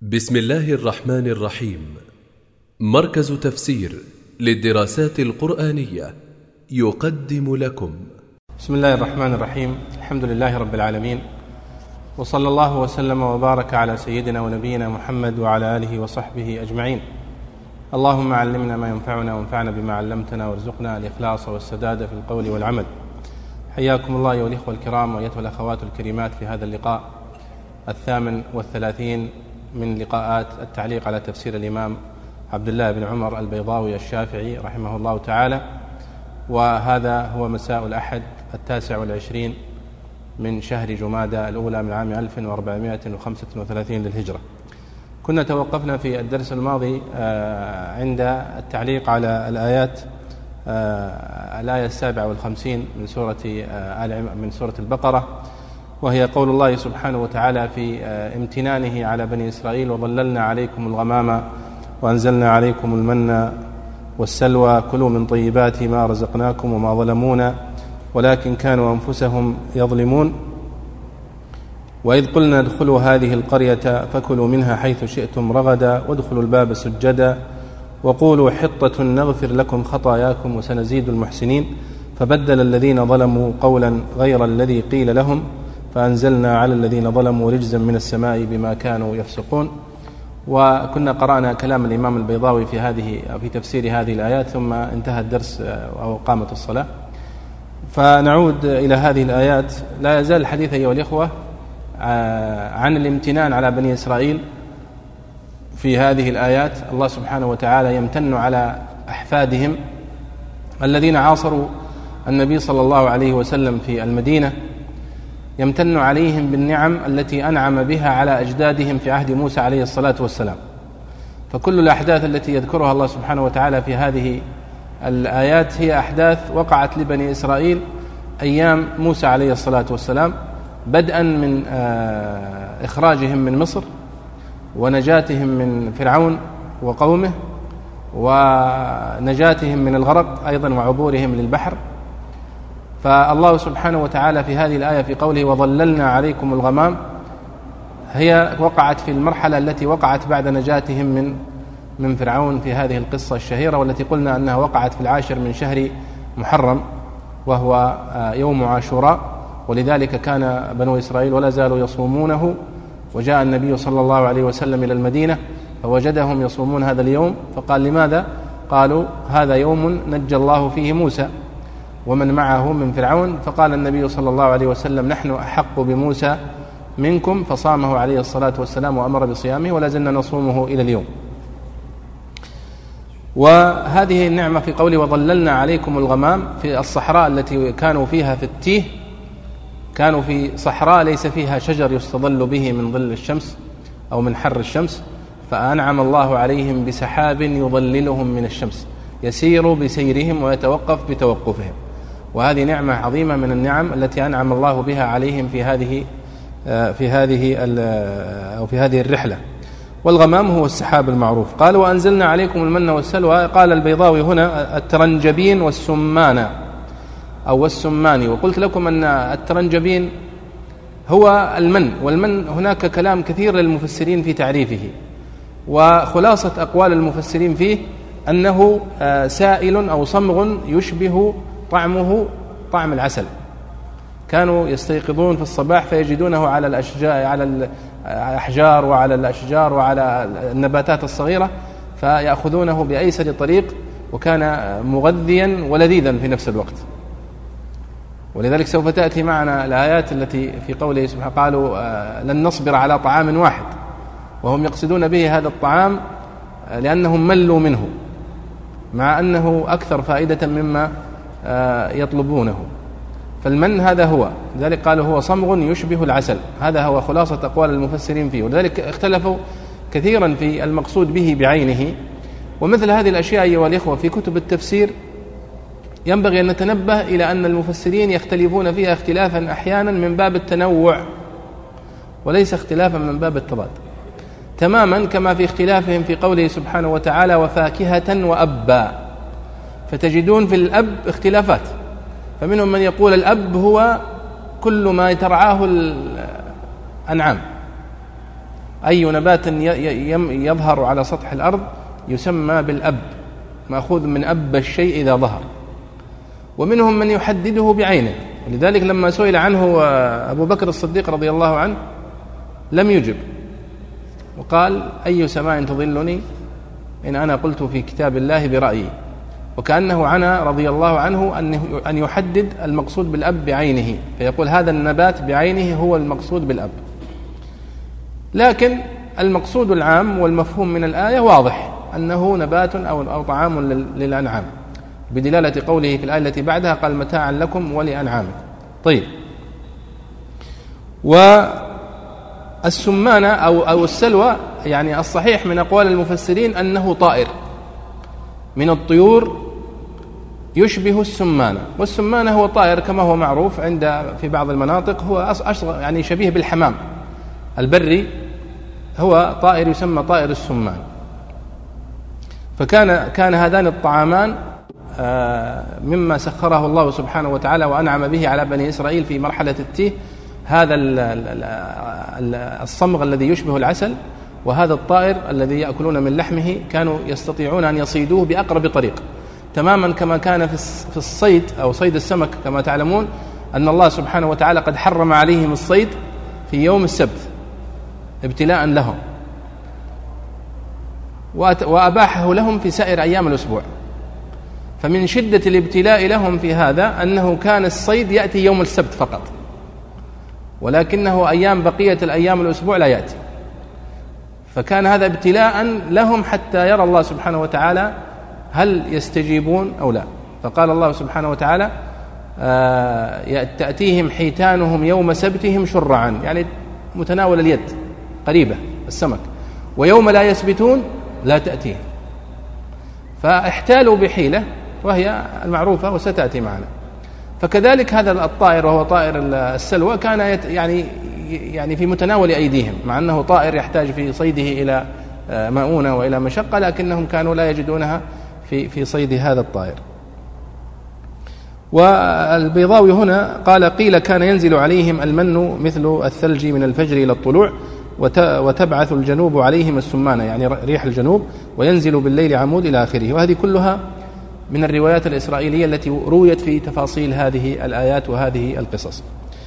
بسم الله الرحمن الرحيم. مركز تفسير للدراسات القرآنية يقدم لكم بسم الله الرحمن الرحيم. الحمد لله رب العالمين، وصلى الله وسلم وبارك على سيدنا ونبينا محمد وعلى آله وصحبه أجمعين. اللهم علمنا ما ينفعنا وانفعنا بما علمتنا وارزقنا الإخلاص والسداد في القول والعمل. حياكم الله أيها الإخوة الكرام وأيتها الأخوات الكريمات في هذا اللقاء 38 من لقاءات التعليق على تفسير الإمام عبد الله بن عمر البيضاوي الشافعي رحمه الله تعالى، وهذا هو مساء الأحد 29 من شهر جمادى الأولى من عام 1435 للهجرة. كنا توقفنا في الدرس الماضي عند التعليق على الآيات الآية 57 من سورة البقرة، وهي قول الله سبحانه وتعالى في امتنانه على بني إسرائيل: وظللنا عليكم الغمام وأنزلنا عليكم المن والسلوى كلوا من طيبات ما رزقناكم وما ظلمونا ولكن كانوا أنفسهم يظلمون وإذ قلنا ادخلوا هذه القرية فكلوا منها حيث شئتم رغدا وادخلوا الباب سجدا وقولوا حطة نغفر لكم خطاياكم وسنزيد المحسنين فبدل الذين ظلموا قولا غير الذي قيل لهم فأنزلنا على الذين ظلموا رجزا من السماء بما كانوا يفسقون. وكنا قرأنا كلام الإمام البيضاوي في تفسير هذه الآيات، ثم انتهى الدرس أو قامت الصلاة. فنعود إلى هذه الآيات. لا يزال الحديث أيها الإخوة عن الامتنان على بني إسرائيل. في هذه الآيات الله سبحانه وتعالى يمتن على أحفادهم الذين عاصروا النبي صلى الله عليه وسلم في المدينة، يمتن عليهم بالنعم التي أنعم بها على أجدادهم في عهد موسى عليه الصلاة والسلام. فكل الأحداث التي يذكرها الله سبحانه وتعالى في هذه الآيات هي أحداث وقعت لبني إسرائيل أيام موسى عليه الصلاة والسلام، بدءا من إخراجهم من مصر ونجاتهم من فرعون وقومه ونجاتهم من الغرق أيضا وعبورهم للبحر. فالله سبحانه وتعالى في هذه الآية في قوله وظللنا عليكم الغمام هي وقعت في المرحلة التي وقعت بعد نجاتهم من فرعون في هذه القصة الشهيرة، والتي قلنا أنها وقعت في 10 من شهر محرم وهو يوم عاشوراء، ولذلك كان بنو إسرائيل ولا زالوا يصومونه. وجاء النبي صلى الله عليه وسلم إلى المدينة فوجدهم يصومون هذا اليوم، فقال لماذا؟ قالوا هذا يوم نجى الله فيه موسى ومن معه من فرعون. فقال النبي صلى الله عليه وسلم نحن أحق بموسى منكم، فصامه عليه الصلاة والسلام وأمر بصيامه ولا زلنا نصومه إلى اليوم. وهذه النعمة في قوله وظللنا عليكم الغمام في الصحراء التي كانوا فيها في التيه، كانوا في صحراء ليس فيها شجر يستظل به من ظل الشمس أو من حر الشمس، فأنعم الله عليهم بسحاب يظللهم من الشمس يسير بسيرهم ويتوقف بتوقفهم. وهذه نعمة عظيمة من النعم التي أنعم الله بها عليهم في هذه الرحلة. والغمام هو السحاب المعروف. قال وأنزلنا عليكم المن والسلوى. قال البيضاوي هنا الترنجبين والسمان أو والسمان، وقلت لكم أن الترنجبين هو المن، والمن هناك كلام كثير للمفسرين في تعريفه، وخلاصة أقوال المفسرين فيه أنه سائل أو صمغ يشبه طعمه طعم العسل. كانوا يستيقظون في الصباح فيجدونه على الأحجار وعلى الأشجار وعلى النباتات الصغيرة فيأخذونه بأيسر طريق، وكان مغذيا ولذيذا في نفس الوقت. ولذلك سوف تأتي معنا الآيات التي في قوله سبحانه قالوا لن نصبر على طعام واحد، وهم يقصدون به هذا الطعام لأنهم ملوا منه مع أنه أكثر فائدة مما يطلبونه. فالمن هذا هو، لذلك قالوا هو صمغ يشبه العسل. هذا هو خلاصة أقوال المفسرين فيه، ولذلك اختلفوا كثيرا في المقصود به بعينه. ومثل هذه الأشياء أيها الإخوة في كتب التفسير ينبغي أن نتنبه إلى أن المفسرين يختلفون فيها اختلافا أحيانا من باب التنوع وليس اختلافا من باب التضاد، تماما كما في اختلافهم في قوله سبحانه وتعالى وفاكهة وأبا. فتجدون في الأب اختلافات، فمنهم من يقول الأب هو كل ما ترعاه الأنعام، أي نبات يظهر على سطح الأرض يسمى بالأب، مأخوذ من أب الشيء إذا ظهر. ومنهم من يحدده بعينه، ولذلك لما سئل عنه أبو بكر الصديق رضي الله عنه لم يجب، وقال: أي سماء تظلني إن أنا قلت في كتاب الله برأيي. وكأنه عنى رضي الله عنه أن يحدد المقصود بالأب بعينه، فيقول هذا النبات بعينه هو المقصود بالأب. لكن المقصود العام والمفهوم من الآية واضح، أنه نبات أو طعام للأنعام، بدلالة قوله في الآية التي بعدها قال: متاعا لكم ولأنعامكم. طيب، والسمانة أو السلوى، يعني الصحيح من أقوال المفسرين أنه طائر من الطيور يشبه السمانة، والسمانة هو طائر كما هو معروف في بعض المناطق، هو أصغر يعني شبيه بالحمام البري، هو طائر يسمى طائر السمان. فكان هذان الطعامان مما سخره الله سبحانه وتعالى وأنعم به على بني إسرائيل في مرحلة التيه، هذا الصمغ الذي يشبه العسل، وهذا الطائر الذي يأكلون من لحمه كانوا يستطيعون أن يصيدوه بأقرب طريق، تماما كما كان في الصيد أو صيد السمك. كما تعلمون أن الله سبحانه وتعالى قد حرم عليهم الصيد في يوم السبت ابتلاء لهم، وأباحه لهم في سائر أيام الأسبوع. فمن شدة الابتلاء لهم في هذا أنه كان الصيد يأتي يوم السبت فقط، ولكنه بقية الأيام الأسبوع لا يأتي. فكان هذا ابتلاء لهم حتى يرى الله سبحانه وتعالى هل يستجيبون أو لا. فقال الله سبحانه وتعالى: تأتيهم حيتانهم يوم سبتهم شرعا، يعني متناول اليد قريبة السمك، ويوم لا يسبتون لا تأتيهم. فاحتالوا بحيلة وهي المعروفة وستأتي معنا. فكذلك هذا الطائر وهو طائر السلوى كان يعني في متناول أيديهم، مع أنه طائر يحتاج في صيده إلى مؤونة وإلى مشقة، لكنهم كانوا لا يجدونها في صيد هذا الطائر. والبيضاوي هنا قال: قيل كان ينزل عليهم المن مثل الثلج من الفجر إلى الطلوع، وتبعث الجنوب عليهم السمانة، يعني ريح الجنوب، وينزل بالليل عمود إلى آخره. وهذه كلها من الروايات الإسرائيلية التي رويت في تفاصيل هذه الآيات وهذه القصص.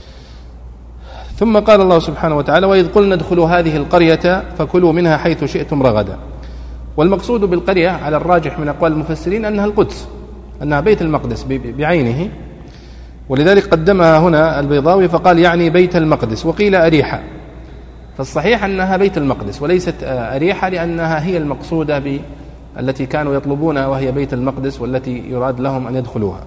ثم قال الله سبحانه وتعالى: وإذ قلنا ادخلوا هذه القرية فكلوا منها حيث شئتم رغدا. والمقصود بالقرية على الراجح من أقوال المفسرين أنها القدس، أنها بيت المقدس بعينه، ولذلك قدمها هنا البيضاوي فقال يعني بيت المقدس. وقيل أريحة، فالصحيح أنها بيت المقدس وليست أريحة، لأنها هي المقصودة التي كانوا يطلبونها، وهي بيت المقدس والتي يراد لهم أن يدخلوها.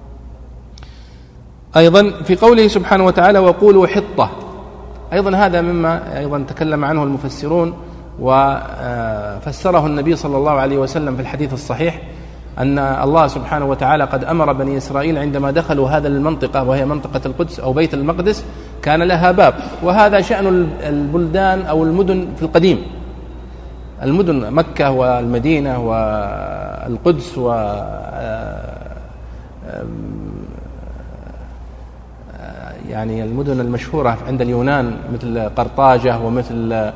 أيضا في قوله سبحانه وتعالى: وقولوا حطة، أيضا هذا مما أيضا تكلم عنه المفسرون وفسره النبي صلى الله عليه وسلم في الحديث الصحيح، أن الله سبحانه وتعالى قد أمر بني إسرائيل عندما دخلوا هذه المنطقة وهي منطقة القدس أو بيت المقدس كان لها باب، وهذا شأن البلدان أو المدن في القديم، المدن مكة والمدينة والقدس يعني المدن المشهورة عند اليونان مثل قرطاجة ومثل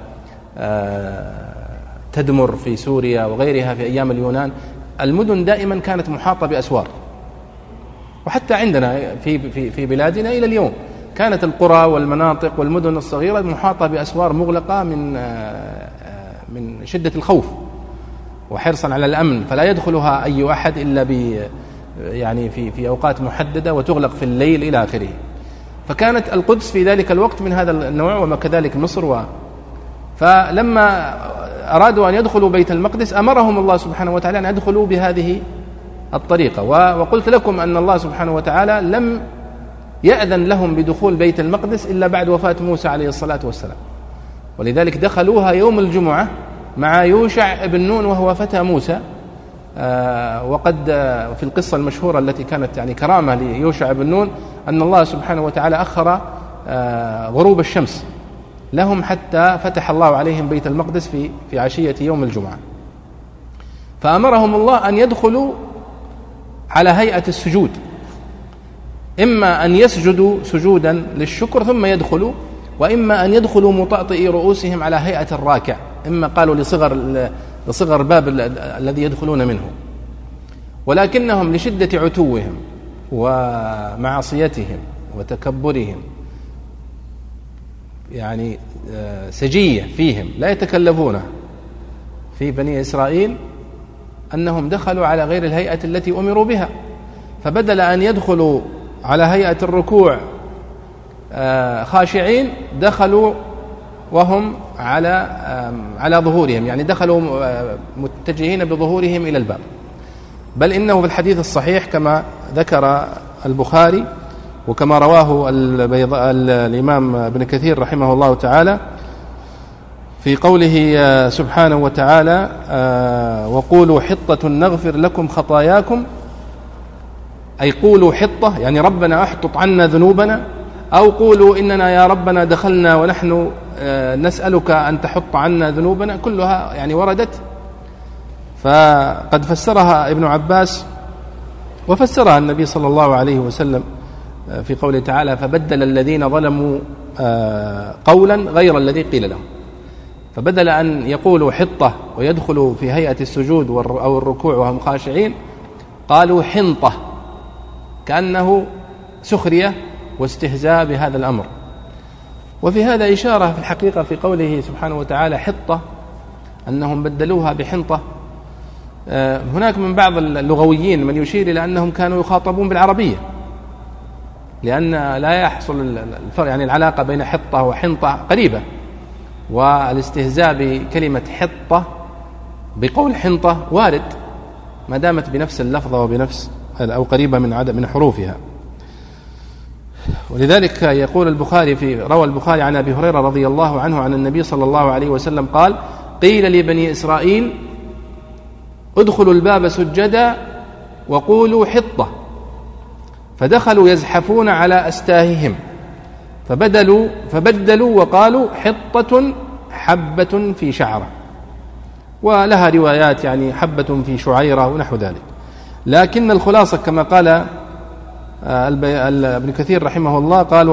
تدمر في سوريا وغيرها في أيام اليونان، المدن دائما كانت محاطة بأسوار. وحتى عندنا في بلادنا إلى اليوم كانت القرى والمناطق والمدن الصغيرة محاطة بأسوار مغلقة من شدة الخوف وحرصا على الأمن، فلا يدخلها أي أحد إلا يعني في أوقات محددة، وتغلق في الليل إلى آخره. فكانت القدس في ذلك الوقت من هذا النوع، وكذلك مصر. فلما أرادوا أن يدخلوا بيت المقدس أمرهم الله سبحانه وتعالى أن يدخلوا بهذه الطريقة. وقلت لكم أن الله سبحانه وتعالى لم يأذن لهم بدخول بيت المقدس إلا بعد وفاة موسى عليه الصلاة والسلام، ولذلك دخلوها يوم الجمعة مع يوشع ابن نون وهو فتى موسى. وقد في القصة المشهورة التي كانت يعني كرامة ليوشع ابن نون أن الله سبحانه وتعالى أخر غروب الشمس لهم حتى فتح الله عليهم بيت المقدس في عشية يوم الجمعة. فأمرهم الله أن يدخلوا على هيئة السجود، إما أن يسجدوا سجودا للشكر ثم يدخلوا، وإما أن يدخلوا مطأطئي رؤوسهم على هيئة الراكع، إما قالوا لصغر الباب الذي يدخلون منه، ولكنهم لشدة عتوهم ومعصيتهم وتكبرهم يعني سجية فيهم لا يتكلفونه في بني إسرائيل، أنهم دخلوا على غير الهيئة التي أمروا بها، فبدل أن يدخلوا على هيئة الركوع خاشعين دخلوا وهم على ظهورهم، يعني دخلوا متجهين بظهورهم إلى الباب. بل إنه في الحديث الصحيح كما ذكر البخاري وكما رواه الإمام ابن كثير رحمه الله تعالى في قوله سبحانه وتعالى: وقولوا حطة نغفر لكم خطاياكم، أي قولوا حطة يعني ربنا احطط عنا ذنوبنا، أو قولوا إننا يا ربنا دخلنا ونحن نسألك أن تحط عنا ذنوبنا، كلها يعني وردت. فقد فسرها ابن عباس وفسرها النبي صلى الله عليه وسلم في قوله تعالى: فبدل الذين ظلموا قولا غير الذي قيل لهم. فبدل أن يقولوا حطة ويدخلوا في هيئة السجود أو الركوع وهم خاشعين، قالوا حنطة، كأنه سخرية واستهزاء بهذا الأمر. وفي هذا إشارة في الحقيقة في قوله سبحانه وتعالى حطة، أنهم بدلوها بحنطة. هناك من بعض اللغويين من يشير إلى أنهم كانوا يخاطبون بالعربية، لأن لا يحصل الفرق، يعني العلاقة بين حطة وحنطة قريبة، والاستهزاء بكلمة حطة بقول حنطة وارد ما دامت بنفس اللفظة وبنفس أو قريبة من حروفها. ولذلك يقول البخاري روى البخاري عن أبي هريرة رضي الله عنه عن النبي صلى الله عليه وسلم قال: قيل لبني إسرائيل ادخلوا الباب سجدا وقولوا حطة، فدخلوا يزحفون على أستاههم فبدلوا وقالوا حطة حبة في شعرة، ولها روايات يعني حبة في شعيرة ونحو ذلك. لكن الخلاصة كما قال ابن كثير رحمه الله قال: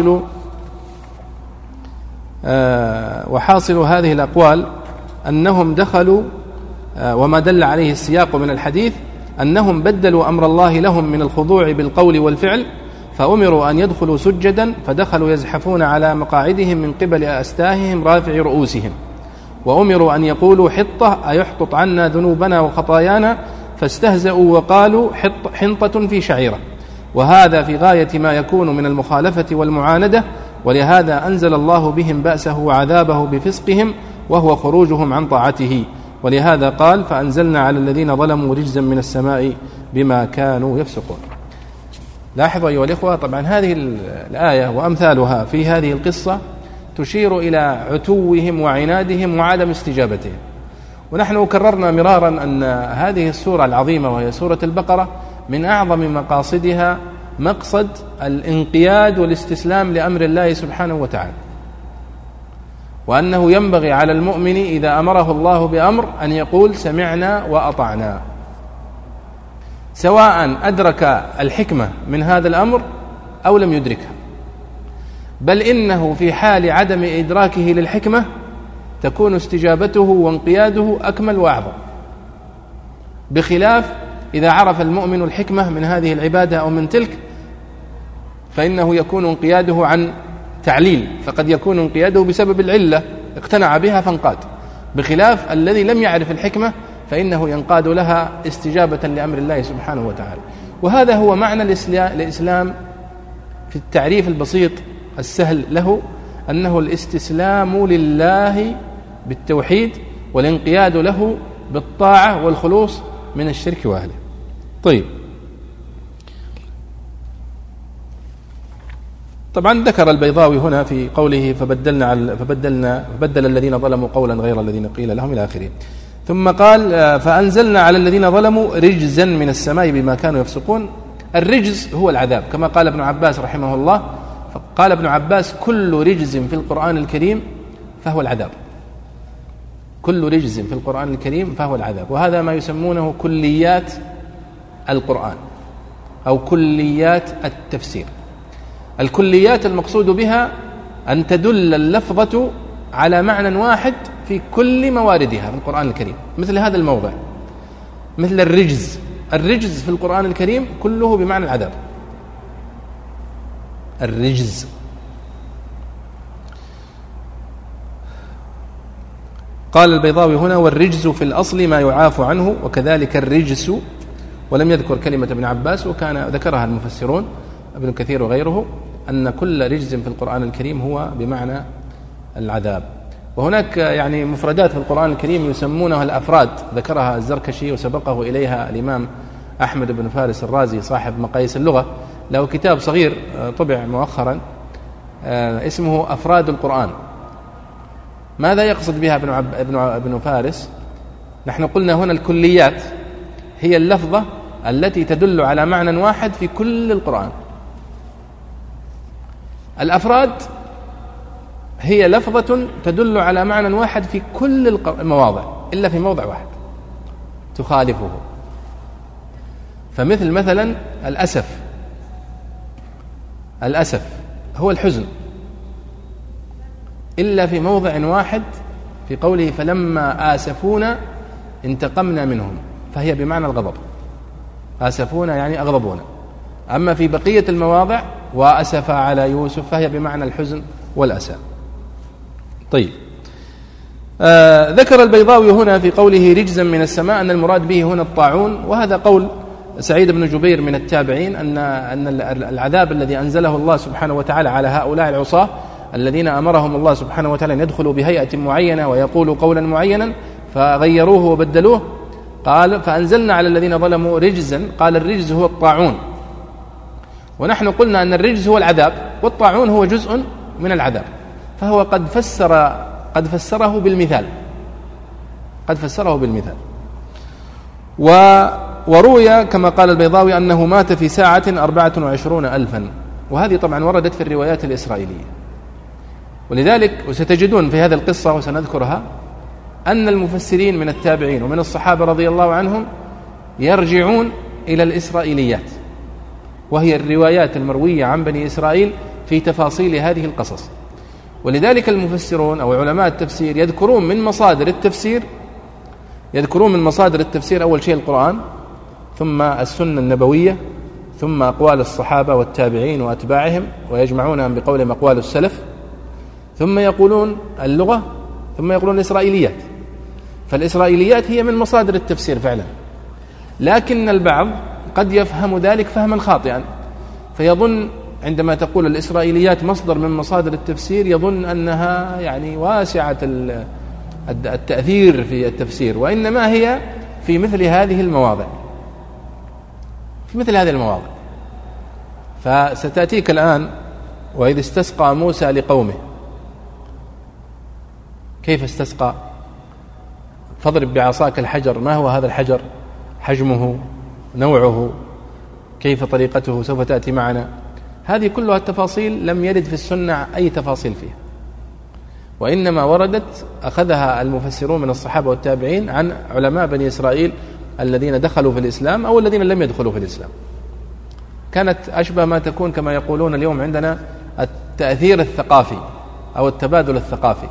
وحاصل هذه الأقوال أنهم دخلوا، وما دل عليه السياق من الحديث أنهم بدلوا أمر الله لهم من الخضوع بالقول والفعل، فأمروا أن يدخلوا سجدا فدخلوا يزحفون على مقاعدهم من قبل أستاههم رافع رؤوسهم، وأمروا أن يقولوا حطة أيحطط عنا ذنوبنا وخطايانا، فاستهزأوا وقالوا حنطة في شعيرة. وهذا في غاية ما يكون من المخالفة والمعاندة، ولهذا أنزل الله بهم بأسه وعذابه بفسقهم وهو خروجهم عن طاعته، ولهذا قال: فأنزلنا على الذين ظلموا رجزا من السماء بما كانوا يفسقون. لاحظوا أيها الإخوة، طبعا هذه الآية وأمثالها في هذه القصة تشير إلى عتوهم وعنادهم وعدم استجابتهم. ونحن كررنا مرارا أن هذه السورة العظيمة وهي سورة البقرة من أعظم مقاصدها مقصد الانقياد والاستسلام لأمر الله سبحانه وتعالى، وأنه ينبغي على المؤمن إذا أمره الله بأمر أن يقول سمعنا وأطعنا، سواء أدرك الحكمة من هذا الأمر أو لم يدركها. بل إنه في حال عدم إدراكه للحكمة تكون استجابته وانقياده أكمل وأعظم، بخلاف إذا عرف المؤمن الحكمة من هذه العبادة أو من تلك، فإنه يكون انقياده عن تعليل، فقد يكون انقياده بسبب العلة اقتنع بها فانقاد، بخلاف الذي لم يعرف الحكمة فإنه ينقاد لها استجابة لأمر الله سبحانه وتعالى. وهذا هو معنى الإسلام في التعريف البسيط السهل له، أنه الاستسلام لله بالتوحيد والانقياد له بالطاعة والخلوص من الشرك وأهله. طيب، طبعا ذكر البيضاوي هنا في قوله فبدل الذين ظلموا قولا غير الذين قيل لهم إلى آخره. ثم قال: فأنزلنا على الذين ظلموا رجزا من السماء بما كانوا يفسقون. الرجز هو العذاب، كما قال ابن عباس رحمه الله. قال ابن عباس: كل رجز في القرآن الكريم فهو العذاب. كل رجز في القرآن الكريم فهو العذاب. وهذا ما يسمونه كليات القرآن أو كليات التفسير. الكليات المقصود بها أن تدل اللفظة على معنى واحد في كل مواردها في القرآن الكريم، مثل هذا الموضع، مثل الرجز. الرجز في القرآن الكريم كله بمعنى العذاب، الرجز. قال البيضاوي هنا: والرجز في الأصل ما يعاف عنه، وكذلك الرجس. ولم يذكر كلمة ابن عباس، وكان ذكرها المفسرون ابن كثير وغيره، أن كل رجز في القرآن الكريم هو بمعنى العذاب. وهناك يعني مفردات في القرآن الكريم يسمونها الأفراد، ذكرها الزركشي وسبقه إليها الإمام أحمد بن فارس الرازي صاحب مقاييس اللغة، له كتاب صغير طبع مؤخرا اسمه أفراد القرآن. ماذا يقصد بها ابن فارس؟ نحن قلنا هنا الكليات هي اللفظة التي تدل على معنى واحد في كل القرآن. الأفراد هي لفظة تدل على معنى واحد في كل المواضع إلا في موضع واحد تخالفه. فمثل مثلا الأسف هو الحزن، إلا في موضع واحد في قوله: فلما آسفونا انتقمنا منهم، فهي بمعنى الغضب. آسفونا يعني أغضبونا. أما في بقية المواضع: وأسف على يوسف، فهي بمعنى الحزن والأسى. طيب، ذكر البيضاوي هنا في قوله رجزا من السماء أن المراد به هنا الطاعون، وهذا قول سعيد بن جبير من التابعين، أن العذاب الذي أنزله الله سبحانه وتعالى على هؤلاء العصاة الذين أمرهم الله سبحانه وتعالى أن يدخلوا بهيئة معينة ويقولوا قولا معينا فغيروه وبدلوه، قال: فأنزلنا على الذين ظلموا رجزا. قال: الرجز هو الطاعون. ونحن قلنا أن الرجز هو العذاب، والطاعون هو جزء من العذاب، فهو قد فسره بالمثال. وروي كما قال البيضاوي أنه مات في ساعة 24,000، وهذه طبعا وردت في الروايات الإسرائيلية. ولذلك وستجدون في هذه القصة وسنذكرها أن المفسرين من التابعين ومن الصحابة رضي الله عنهم يرجعون إلى الإسرائيليات، وهي الروايات المروية عن بني إسرائيل في تفاصيل هذه القصص. ولذلك المفسرون أو علماء التفسير يذكرون من مصادر التفسير أول شيء القرآن، ثم السنة النبوية، ثم أقوال الصحابة والتابعين وأتباعهم، ويجمعونها بقولهم أقوال السلف، ثم يقولون اللغة، ثم يقولون الإسرائيليات. فالإسرائيليات هي من مصادر التفسير فعلا، لكن البعض قد يفهم ذلك فهما خاطئا، فيظن عندما تقول الإسرائيليات مصدر من مصادر التفسير يظن أنها يعني واسعة التأثير في التفسير، وإنما هي في مثل هذه المواضع. فستأتيك الآن: وإذ استسقى موسى لقومه. كيف استسقى؟ فاضرب بعصاك الحجر. ما هو هذا الحجر؟ حجمه، نوعه، كيف طريقته، سوف تأتي معنا. هذه كلها التفاصيل لم يرد في السنة أي تفاصيل فيها، وإنما وردت أخذها المفسرون من الصحابة والتابعين عن علماء بني إسرائيل الذين دخلوا في الإسلام أو الذين لم يدخلوا في الإسلام. كانت أشبه ما تكون كما يقولون اليوم عندنا التأثير الثقافي أو التبادل الثقافي،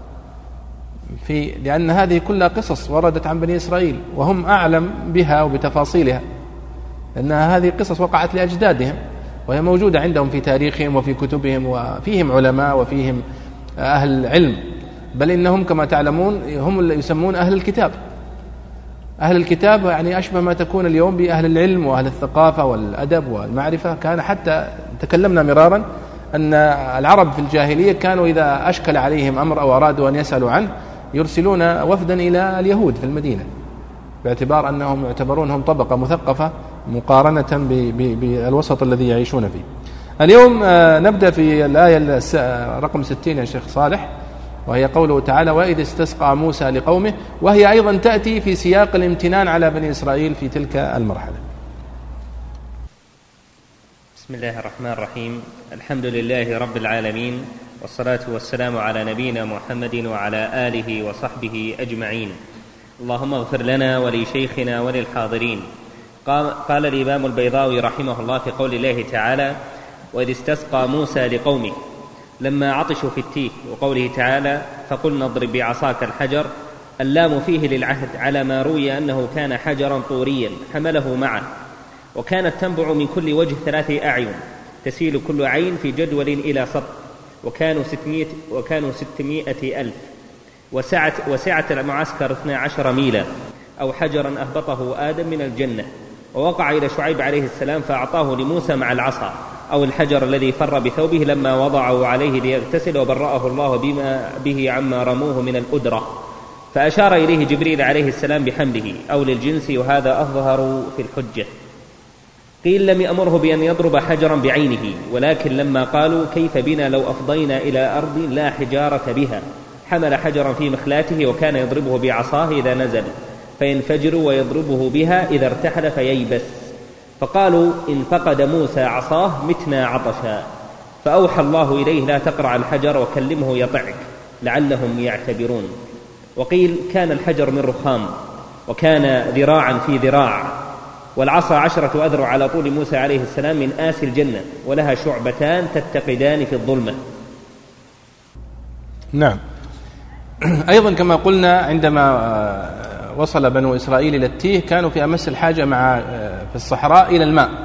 لأن هذه كلها قصص وردت عن بني إسرائيل وهم أعلم بها وبتفاصيلها، لأنها هذه قصص وقعت لأجدادهم وهي موجودة عندهم في تاريخهم وفي كتبهم، وفيهم علماء وفيهم أهل علم، بل إنهم كما تعلمون هم اللي يسمون أهل الكتاب. أهل الكتاب يعني أشبه ما تكون اليوم بأهل العلم وأهل الثقافة والأدب والمعرفة. كان حتى تكلمنا مرارا أن العرب في الجاهلية كانوا إذا أشكل عليهم أمر أو أرادوا أن يسألوا عنه يرسلون وفدا إلى اليهود في المدينة، باعتبار أنهم يعتبرونهم طبقة مثقفة مقارنة بالوسط الذي يعيشون فيه. اليوم نبدأ في الآية رقم 60 يا شيخ صالح، وهي قوله تعالى: وإذ استسقى موسى لقومه، وهي أيضا تأتي في سياق الامتنان على بني إسرائيل في تلك المرحلة. بسم الله الرحمن الرحيم. الحمد لله رب العالمين، والصلاة والسلام على نبينا محمد وعلى آله وصحبه أجمعين. اللهم اغفر لنا ولشيخنا وللحاضرين. قال الإمام البيضاوي رحمه الله في قول الله تعالى: وإذ استسقى موسى لقومه. لما عطشوا في التيه، وقوله تعالى فقلنا اضرب بعصاك الحجر، اللام فيه للعهد على ما روي أنه كان حجرا طوريا حمله معه، وكانت تنبع من كل وجه 3 أعين تسيل كل عين في جدول إلى سط، وكانوا 600,000، وسعة المعسكر 12 ميلا، أو حجرا أهبطه آدم من الجنة، ووقع إلى شعيب عليه السلام فأعطاه لموسى مع العصا، أو الحجر الذي فر بثوبه لما وضعه عليه ليغتسل، وبرأه الله بما به عما رموه من الأدرة، فأشار إليه جبريل عليه السلام بحمله، أو للجنس، وهذا أظهر في الحجة. قيل لم يأمره بأن يضرب حجرا بعينه، ولكن لما قالوا كيف بنا لو أفضينا إلى أرض لا حجارة بها، حمل حجرا في مخلاته، وكان يضربه بعصاه إذا نزل فينفجر، ويضربه بها إذا ارتحل فييبس. فقالوا إن فقد موسى عصاه متنا عطشا، فأوحى الله إليه لا تقرع الحجر وكلمه يطعك لعلهم يعتبرون. وقيل كان الحجر من رخام، وكان ذراعا في ذراع، والعصا 10 أذرع على طول موسى عليه السلام من آس الجنة، ولها شعبتان تتقدان في الظلمة. نعم. أيضا كما قلنا عندما وصل بنو إسرائيل إلى التيه كانوا في أمس الحاجة في الصحراء إلى الماء،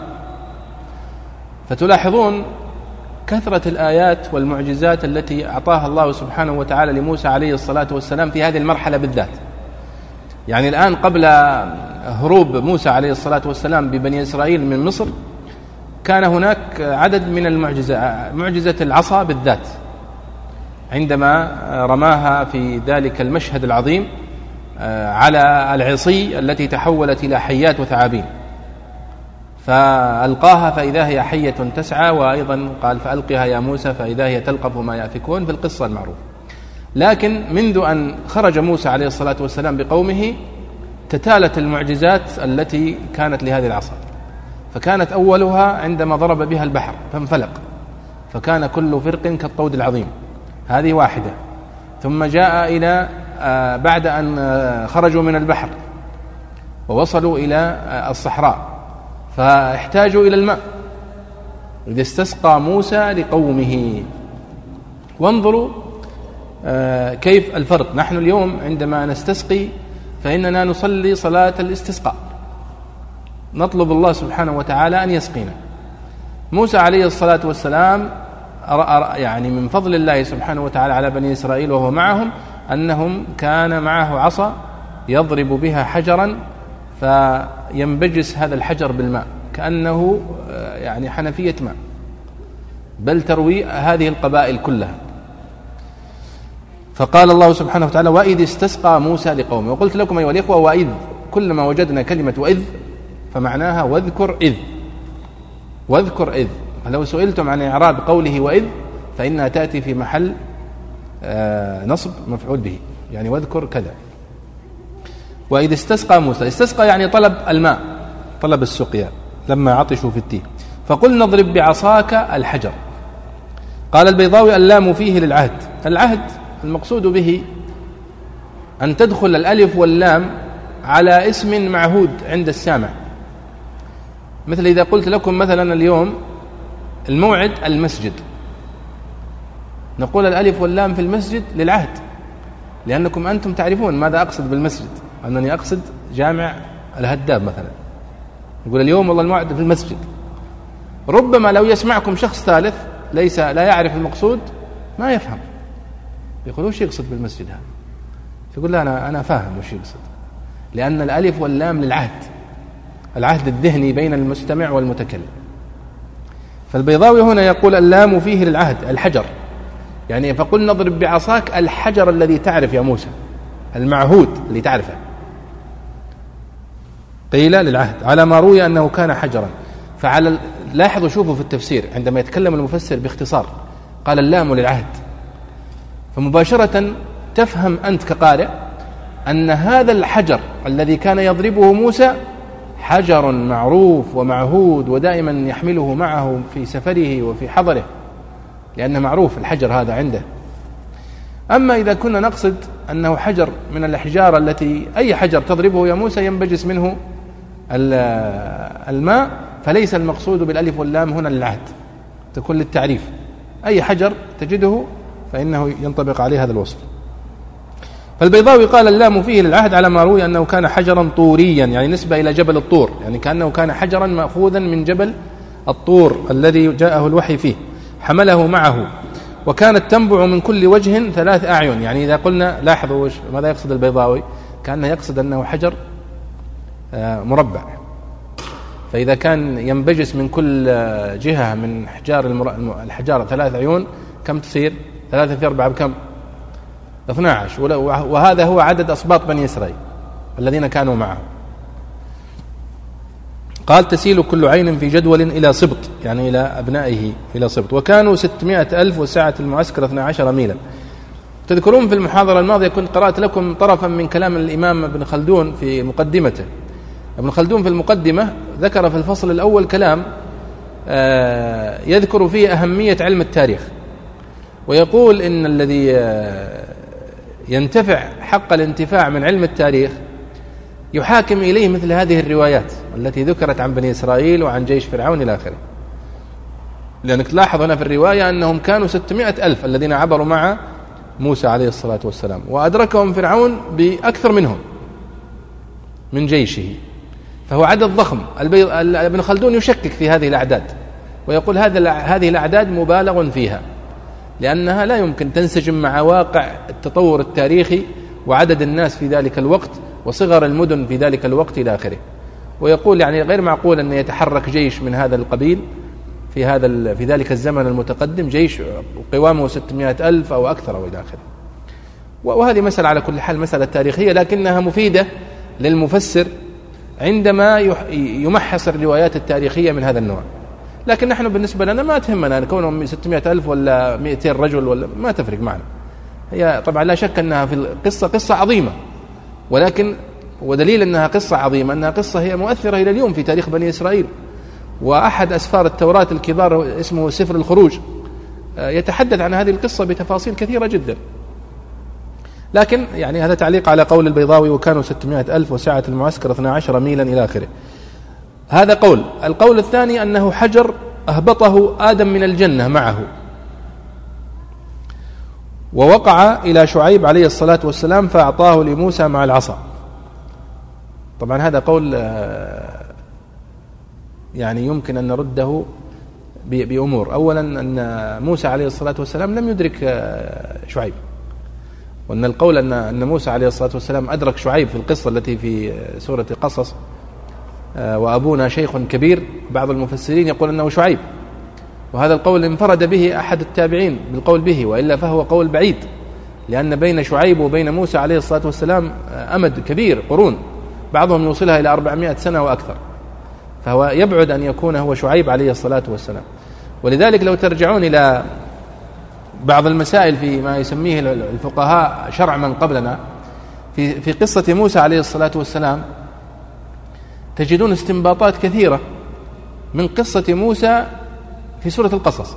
فتلاحظون كثرة الآيات والمعجزات التي أعطاها الله سبحانه وتعالى لموسى عليه الصلاة والسلام في هذه المرحلة بالذات. يعني الآن قبل هروب موسى عليه الصلاة والسلام ببني إسرائيل من مصر كان هناك عدد من المعجزات، معجزة العصا بالذات عندما رماها في ذلك المشهد العظيم على العصي التي تحولت إلى حيات وثعابين، فألقاها فإذا هي حية تسعى، وأيضا قال فألقها يا موسى فإذا هي تلقف ما يأفكون في القصة المعروفة. لكن منذ أن خرج موسى عليه الصلاة والسلام بقومه تتالت المعجزات التي كانت لهذه العصا، فكانت أولها عندما ضرب بها البحر فانفلق فكان كل فرق كالطود العظيم، هذه واحدة. ثم جاء إلى بعد أن خرجوا من البحر ووصلوا إلى الصحراء فاحتاجوا إلى الماء، إذ استسقى موسى لقومه. وانظروا كيف الفرق. نحن اليوم عندما نستسقي فإننا نصلي صلاة الاستسقاء، نطلب الله سبحانه وتعالى أن يسقينا. موسى عليه الصلاة والسلام يعني من فضل الله سبحانه وتعالى على بني إسرائيل وهو معهم أنهم كان معه عصا يضرب بها حجرا فينبجس هذا الحجر بالماء كأنه يعني حنفية ماء، بل تروي هذه القبائل كلها. فقال الله سبحانه وتعالى وإذ استسقى موسى لقومه. وقلت لكم أيها الإخوة وإذ كلما وجدنا كلمة وإذ فمعناها واذكر إذ، واذكر إذ. فلو سئلتم عن إعراب قوله وإذ فإنها تأتي في محل نصب مفعول به، يعني واذكر كذا. وإذ استسقى موسى، استسقى يعني طلب الماء، طلب السقيا لما عطشوا في التيه. فقلنا اضرب بعصاك الحجر. قال البيضاوي اللام فيه للعهد. العهد المقصود به أن تدخل الألف واللام على اسم معهود عند السامع، مثل إذا قلت لكم مثلا اليوم الموعد المسجد، نقول الألف واللام في المسجد للعهد، لأنكم أنتم تعرفون ماذا أقصد بالمسجد، أنني أقصد جامع الهداب مثلا، يقول اليوم والله الموعد في المسجد. ربما لو يسمعكم شخص ثالث لا يعرف المقصود ما يفهم، يقول وش يقصد بالمسجد هذا؟ يقول لا أنا فاهم وش يقصد، لأن الألف واللام للعهد، العهد الذهني بين المستمع والمتكلم. فالبيضاوي هنا يقول اللام فيه للعهد الحجر، يعني فقل نضرب بعصاك الحجر الذي تعرف يا موسى، المعهود اللي تعرفه. قيل للعهد على ما روي أنه كان حجرا. لاحظوا شوفوا في التفسير عندما يتكلم المفسر باختصار قال اللام للعهد، فمباشرة تفهم أنت كقارئ أن هذا الحجر الذي كان يضربه موسى حجر معروف ومعهود ودائما يحمله معه في سفره وفي حضره، لأنه معروف الحجر هذا عنده. أما إذا كنا نقصد أنه حجر من الأحجار التي أي حجر تضربه يا موسى ينبجس منه الماء، فليس المقصود بالألف واللام هنا للعهد، تكون للتعريف. أي حجر تجده فإنه ينطبق عليه هذا الوصف. فالبيضاوي قال اللام فيه للعهد على ما روي أنه كان حجرا طوريا، يعني نسبة إلى جبل الطور، يعني كأنه كان حجرا مأخوذا من جبل الطور الذي جاءه الوحي فيه، حمله معه، وكانت تنبع من كل وجه 3 أعين. يعني إذا قلنا لاحظوا ماذا يقصد البيضاوي، كأنه يقصد أنه حجر مربع، فإذا كان ينبجس من كل جهة من الحجارة 3 عيون كم تصير؟ 3 في 4 بكم؟ 12. وهذا هو عدد أسباط بني إسرائيل الذين كانوا معه. قال تسيل كل عين في جدول إلى سبط، يعني إلى أبنائه إلى سبط، وكانوا 600,000 وسعة المعسكر 12 ميلا. تذكرون في المحاضرة الماضية كنت قرأت لكم طرفا من كلام الإمام ابن خلدون في مقدمته. ابن خلدون في المقدمة ذكر في الفصل الأول كلام يذكر فيه أهمية علم التاريخ، ويقول إن الذي ينتفع حق الانتفاع من علم التاريخ يحاكم إليه مثل هذه الروايات التي ذكرت عن بني إسرائيل وعن جيش فرعون إلى آخره. لأنك تلاحظ هنا في الرواية أنهم كانوا 600,000 الذين عبروا مع موسى عليه الصلاة والسلام، وأدركهم فرعون بأكثر منهم من جيشه، فهو عدد ضخم. ابن خلدون يشكك في هذه الأعداد ويقول هذه الأعداد مبالغ فيها، لأنها لا يمكن تنسجم مع واقع التطور التاريخي وعدد الناس في ذلك الوقت وصغر المدن في ذلك الوقت إلى آخره. ويقول يعني غير معقول أن يتحرك جيش من هذا القبيل في ذلك الزمن المتقدم، جيش قوامه 600,000 أو أكثر أو إلى آخره. وهذه مسألة على كل حال مسألة تاريخية، لكنها مفيدة للمفسر عندما يمحص الروايات التاريخية من هذا النوع. لكن نحن بالنسبة لنا ما تهمنا كونهم 600,000 ولا 200 رجل ولا ما تفرق معنا. هي طبعا لا شك أنها في القصة قصة عظيمة، ولكن ودليل أنها قصة عظيمة أنها قصة هي مؤثرة إلى اليوم في تاريخ بني إسرائيل. وأحد أسفار التوراة الكبار اسمه سفر الخروج يتحدث عن هذه القصة بتفاصيل كثيرة جدا. لكن يعني هذا تعليق على قول البيضاوي وكانوا 600,000 وسعة المعسكر 12 ميلا إلى آخره. هذا قول. القول الثاني أنه حجر أهبطه آدم من الجنة معه ووقع إلى شعيب عليه الصلاة والسلام فأعطاه لموسى مع العصا. طبعا هذا قول يعني يمكن أن نرده بأمور. أولا أن موسى عليه الصلاة والسلام لم يدرك شعيب، وأن القول أن موسى عليه الصلاة والسلام أدرك شعيب في القصة التي في سورة قصص وأبونا شيخ كبير، بعض المفسرين يقول أنه شعيب، وهذا القول انفرد به أحد التابعين بالقول به، وإلا فهو قول بعيد، لأن بين شعيب وبين موسى عليه الصلاة والسلام أمد كبير، قرون، بعضهم يوصلها إلى 400 سنة وأكثر، فهو يبعد أن يكون هو شعيب عليه الصلاة والسلام. ولذلك لو ترجعون إلى بعض المسائل في ما يسميه الفقهاء شرع من قبلنا في قصة موسى عليه الصلاة والسلام، تجدون استنباطات كثيرة من قصة موسى في سورة القصص.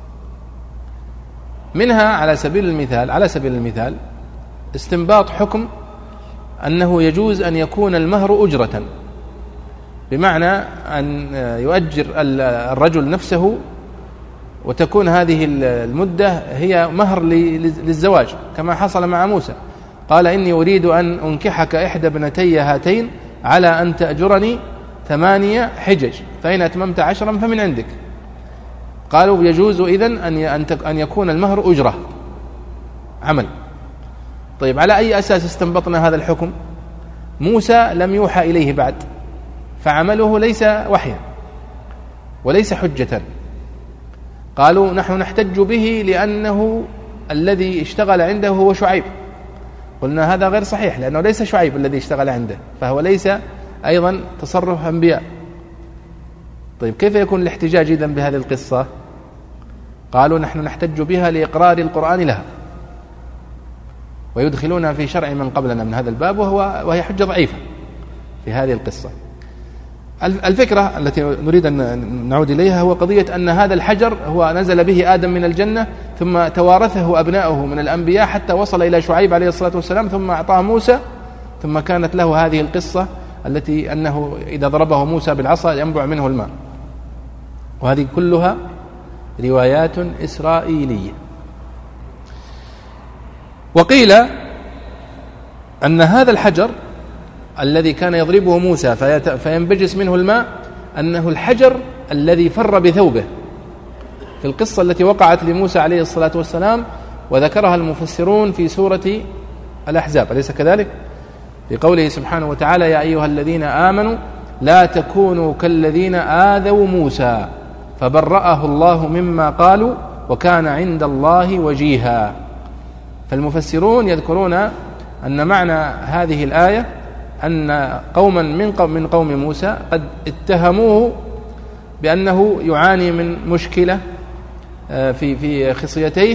منها على سبيل المثال استنباط حكم أنه يجوز أن يكون المهر أجرة، بمعنى أن يؤجر الرجل نفسه وتكون هذه المدة هي مهر للزواج، كما حصل مع موسى. قال إني أريد أن أنكحك إحدى ابنتي هاتين على أن تأجرني 8 حجج، فإن أتممت 10 فمن عندك. قالوا يجوز إذن أن يكون المهر أجرة، عمل. طيب على أي أساس استنبطنا هذا الحكم؟ موسى لم يوحى إليه بعد، فعمله ليس وحيا وليس حجة. قالوا نحن نحتج به لأنه الذي اشتغل عنده هو شعيب. قلنا هذا غير صحيح، لأنه ليس شعيب الذي اشتغل عنده، فهو ليس أيضا تصرف أنبياء. طيب كيف يكون الاحتجاج إذن بهذه القصة؟ قالوا نحن نحتج بها لإقرار القرآن لها، ويدخلونها في شرع من قبلنا من هذا الباب، وهي حجة ضعيفة في هذه القصة. الفكرة التي نريد أن نعود إليها هو قضية أن هذا الحجر هو نزل به آدم من الجنة، ثم توارثه أبناؤه من الأنبياء حتى وصل إلى شعيب عليه الصلاة والسلام، ثم أعطاه موسى، ثم كانت له هذه القصة التي أنه إذا ضربه موسى بالعصا ينبع منه الماء. وهذه كلها روايات إسرائيلية. وقيل أن هذا الحجر الذي كان يضربه موسى فينبجس منه الماء أنه الحجر الذي فر بثوبه في القصة التي وقعت لموسى عليه الصلاة والسلام، وذكرها المفسرون في سورة الأحزاب، أليس كذلك؟ في قوله سبحانه وتعالى: يا أيها الذين آمنوا لا تكونوا كالذين آذوا موسى فبرأه الله مما قالوا وكان عند الله وجيها. فالمفسرون يذكرون أن معنى هذه الآية أن قوما من قوم موسى قد اتهموه بأنه يعاني من مشكلة في خصيتيه،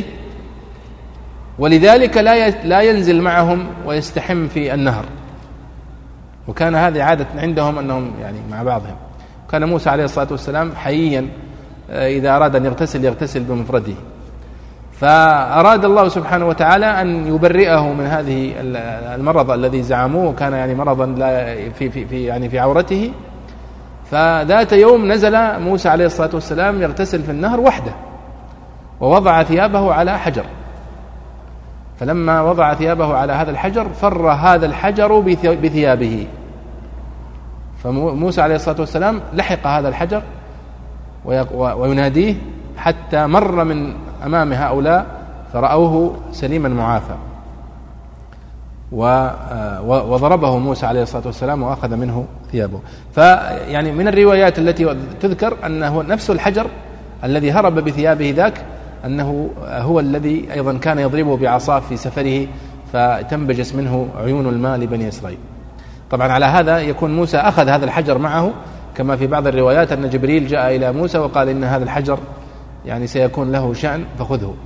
ولذلك لا ينزل معهم ويستحم في النهر. وكان هذه عادة عندهم أنهم يعني مع بعضهم. كان موسى عليه الصلاة والسلام حييا إذا أراد أن يغتسل بمفرده، فأراد الله سبحانه وتعالى أن يبرئه من هذه المرض الذي زعموه، كان يعني مرضا في عورته. فذات يوم نزل موسى عليه الصلاة والسلام يغتسل في النهر وحده، ووضع ثيابه على حجر، فلما وضع ثيابه على هذا الحجر فر هذا الحجر بثيابه، فموسى عليه الصلاة والسلام لحق هذا الحجر ويناديه حتى مر من أمام هؤلاء فرأوه سليما معافى، وضربه موسى عليه الصلاة والسلام وأخذ منه ثيابه. فيعني من الروايات التي تذكر أنه نفس الحجر الذي هرب بثيابه ذاك أنه هو الذي أيضا كان يضربه بعصاه في سفره فتنبجس منه عيون الماء لبني إسرائيل. طبعا على هذا يكون موسى أخذ هذا الحجر معه، كما في بعض الروايات أن جبريل جاء إلى موسى وقال إن هذا الحجر يعني سيكون له شأن فخذه.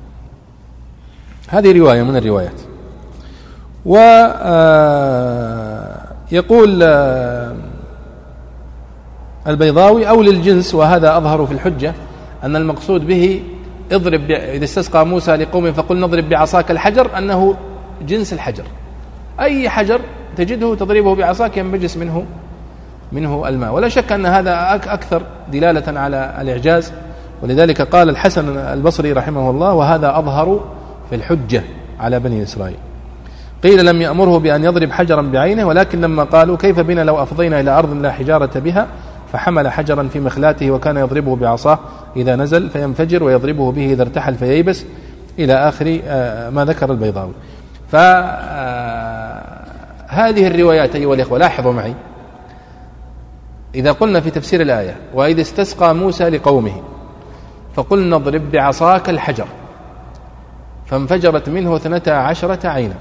هذه رواية من الروايات. ويقول البيضاوي أو للجنس، وهذا أظهر في الحجة، أن المقصود به اضرب إذا استسقى موسى لقوم فقل نضرب بعصاك الحجر، أنه جنس الحجر، أي حجر تجده تضربه بعصاك ينبجس منه الماء. ولا شك أن هذا أكثر دلالة على الإعجاز، ولذلك قال الحسن البصري رحمه الله: وهذا أظهر في الحجة على بني إسرائيل. قيل لم يأمره بأن يضرب حجرا بعينه، ولكن لما قالوا كيف بنا لو أفضينا إلى أرض لا حجارة بها، فحمل حجرا في مخلاته وكان يضربه بعصاه إذا نزل فينفجر ويضربه به إذا ارتحل فييبس، إلى آخر ما ذكر البيضاوي. فهذه الروايات أيها الإخوة لاحظوا معي، إذا قلنا في تفسير الآية: وإذ استسقى موسى لقومه فقل نضرب بعصاك الحجر فانفجرت منه 12 عينا،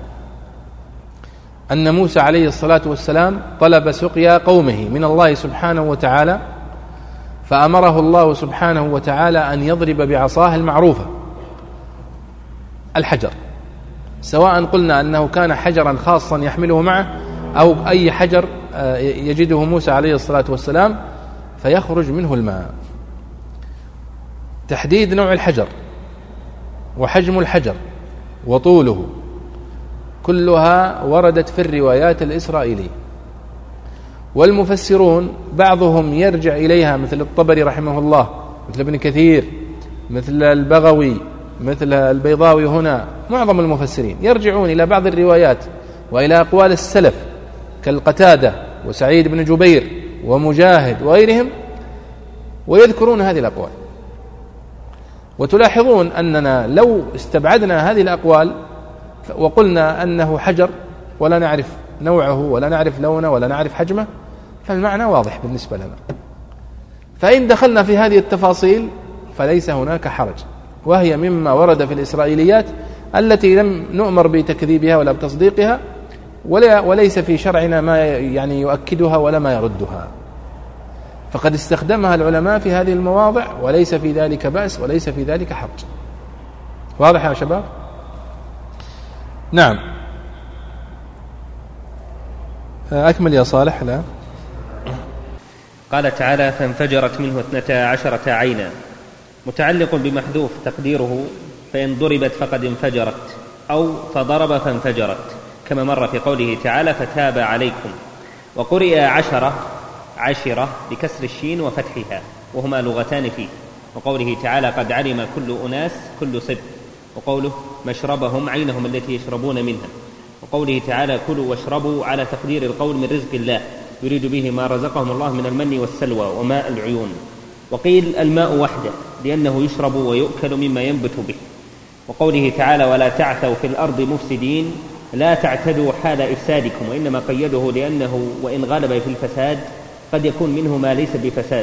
أن موسى عليه الصلاة والسلام طلب سقيا قومه من الله سبحانه وتعالى، فأمره الله سبحانه وتعالى أن يضرب بعصاه المعروفة الحجر، سواء قلنا أنه كان حجرا خاصا يحمله معه أو أي حجر يجده موسى عليه الصلاة والسلام فيخرج منه الماء. تحديد نوع الحجر وحجم الحجر وطوله كلها وردت في الروايات الإسرائيلية، والمفسرون بعضهم يرجع إليها مثل الطبري رحمه الله، مثل ابن كثير، مثل البغوي، مثل البيضاوي. هنا معظم المفسرين يرجعون إلى بعض الروايات وإلى أقوال السلف كالقتادة وسعيد بن جبير ومجاهد وغيرهم، ويذكرون هذه الأقوال. وتلاحظون أننا لو استبعدنا هذه الأقوال وقلنا أنه حجر ولا نعرف نوعه ولا نعرف لونه ولا نعرف حجمه، فالمعنى واضح بالنسبة لنا. فإن دخلنا في هذه التفاصيل فليس هناك حرج، وهي مما ورد في الإسرائيليات التي لم نؤمر بتكذيبها ولا بتصديقها، وليس في شرعنا ما يعني يؤكدها ولا ما يردها، فقد استخدمها العلماء في هذه المواضع وليس في ذلك بأس وليس في ذلك حرج. واضح يا شباب؟ نعم. أكمل يا صالح. لا. قال تعالى: فانفجرت منه 12 عينا، متعلق بمحذوف تقديره فإن ضربت فقد انفجرت، أو فضرب فانفجرت، كما مر في قوله تعالى: فتاب عليكم. وقرئ 10 بكسر الشين وفتحها، وهما لغتان فيه، وقوله تعالى قد علم كل أناس كل صدق، وقوله مشربهم عينهم التي يشربون منها، وقوله تعالى كلوا واشربوا على تقدير القول من رزق الله يريد به ما رزقهم الله من المن والسلوى وماء العيون. وقيل الماء وحده لأنه يشرب ويؤكل مما ينبت به. وقوله تعالى ولا تعثوا في الأرض مفسدين لا تعتدوا حال إفسادكم، وإنما قيده لأنه وإن غلب في الفساد قد يكون منه ما ليس بفساد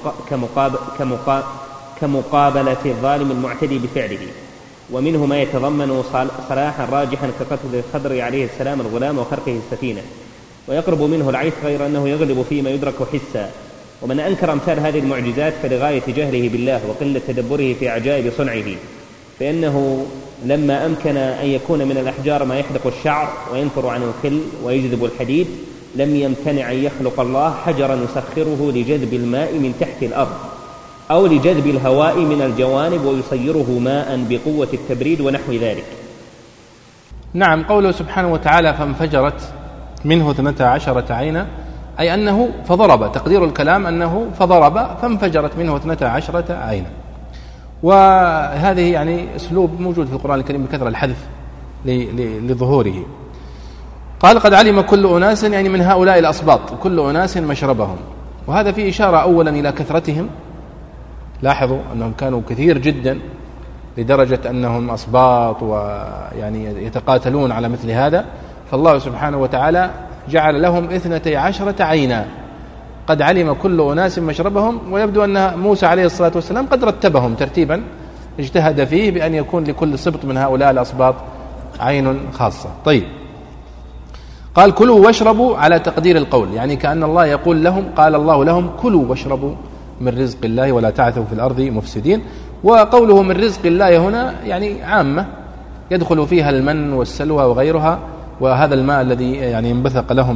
كمقابلة الظالم المعتدي بفعله، ومنه ما يتضمن صلاحا راجحا كقتل الخضر عليه السلام الغلام وخرقه السفينة، ويقرب منه العيث غير أنه يغلب فيما يدرك حسا. ومن أنكر أمثال هذه المعجزات فلغاية جهله بالله وقلة تدبره في عجائب صنعه، فإنه لما أمكن أن يكون من الأحجار ما يحدق الشعر وينفر عن الخل ويجذب الحديد لم يمتنع أن يخلق الله حجرا يسخره لجذب الماء من تحت الأرض أو لجذب الهواء من الجوانب ويصيره ماء بقوة التبريد ونحو ذلك. نعم، قوله سبحانه وتعالى فانفجرت منه 12 عينا، أي أنه فضرب، تقدير الكلام أنه فضرب فانفجرت منه 12 عينا. وهذه يعني أسلوب موجود في القرآن الكريم بكثرة، الحذف لظهوره. قال قد علم كل أناس، يعني من هؤلاء الأصباط كل أناس مشربهم، وهذا فيه إشارة أولا إلى كثرتهم. لاحظوا أنهم كانوا كثير جدا لدرجة أنهم أصباط ويعني يتقاتلون على مثل هذا، فالله سبحانه وتعالى جعل لهم 12 عينا. قد علم كل أناس مشربهم، ويبدو أن موسى عليه الصلاة والسلام قد رتبهم ترتيبا اجتهد فيه بأن يكون لكل سبط من هؤلاء الأصباط عين خاصة. طيب، قال كلوا واشربوا على تقدير القول، يعني كأن الله يقول لهم، قال الله لهم كلوا واشربوا من رزق الله ولا تعثوا في الأرض مفسدين. وقوله من رزق الله هنا يعني عامة يدخل فيها المن والسلوى وغيرها، وهذا الماء الذي يعني انبثق لهم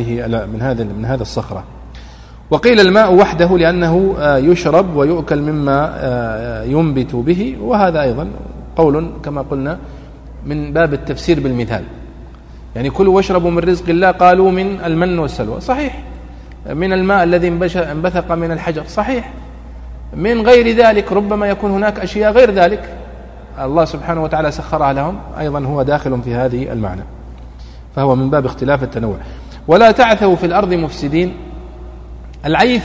من هذا الصخرة. وقيل الماء وحده لأنه يشرب ويؤكل مما ينبت به، وهذا أيضا قول كما قلنا من باب التفسير بالمثال، يعني كلوا واشربوا من رزق الله، قالوا من المن والسلوى، صحيح، من الماء الذي انبثق من الحجر، صحيح، من غير ذلك ربما يكون هناك أشياء غير ذلك الله سبحانه وتعالى سخرها لهم، أيضا هو داخل في هذه المعنى، فهو من باب اختلاف التنوع. ولا تعثوا في الأرض مفسدين، العيث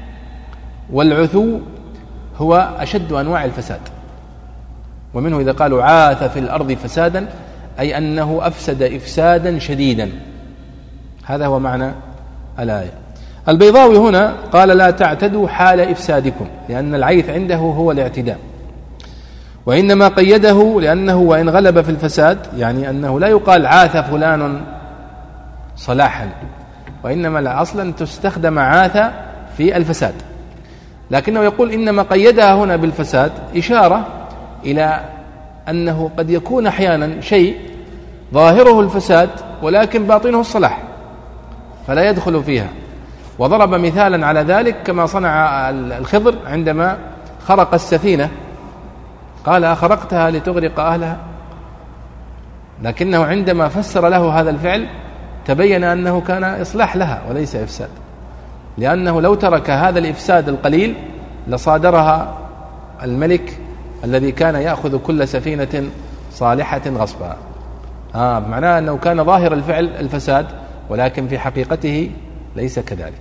والعثو هو أشد أنواع الفساد، ومنه إذا قالوا عاث في الأرض فسادا أي أنه أفسد إفسادا شديدا، هذا هو معنى الآية. البيضاوي هنا قال لا تعتدوا حال إفسادكم، لأن العيث عنده هو الاعتداء، وإنما قيده لأنه وإن غلب في الفساد، يعني أنه لا يقال عاث فلان صلاحا، وإنما لا أصلا تستخدم عاث في الفساد، لكنه يقول إنما قيدها هنا بالفساد إشارة إلى أنه قد يكون أحيانا شيء ظاهره الفساد ولكن باطنه الصلاح فلا يدخل فيها. وضرب مثالا على ذلك كما صنع الخضر عندما خرق السفينة، قال أخرقتها لتغرق أهلها، لكنه عندما فسر له هذا الفعل تبين أنه كان إصلاح لها وليس إفساد، لأنه لو ترك هذا الإفساد القليل لصادرها الملك الذي كان يأخذ كل سفينة صالحة غصبا. معناه أنه كان ظاهر الفعل الفساد ولكن في حقيقته ليس كذلك.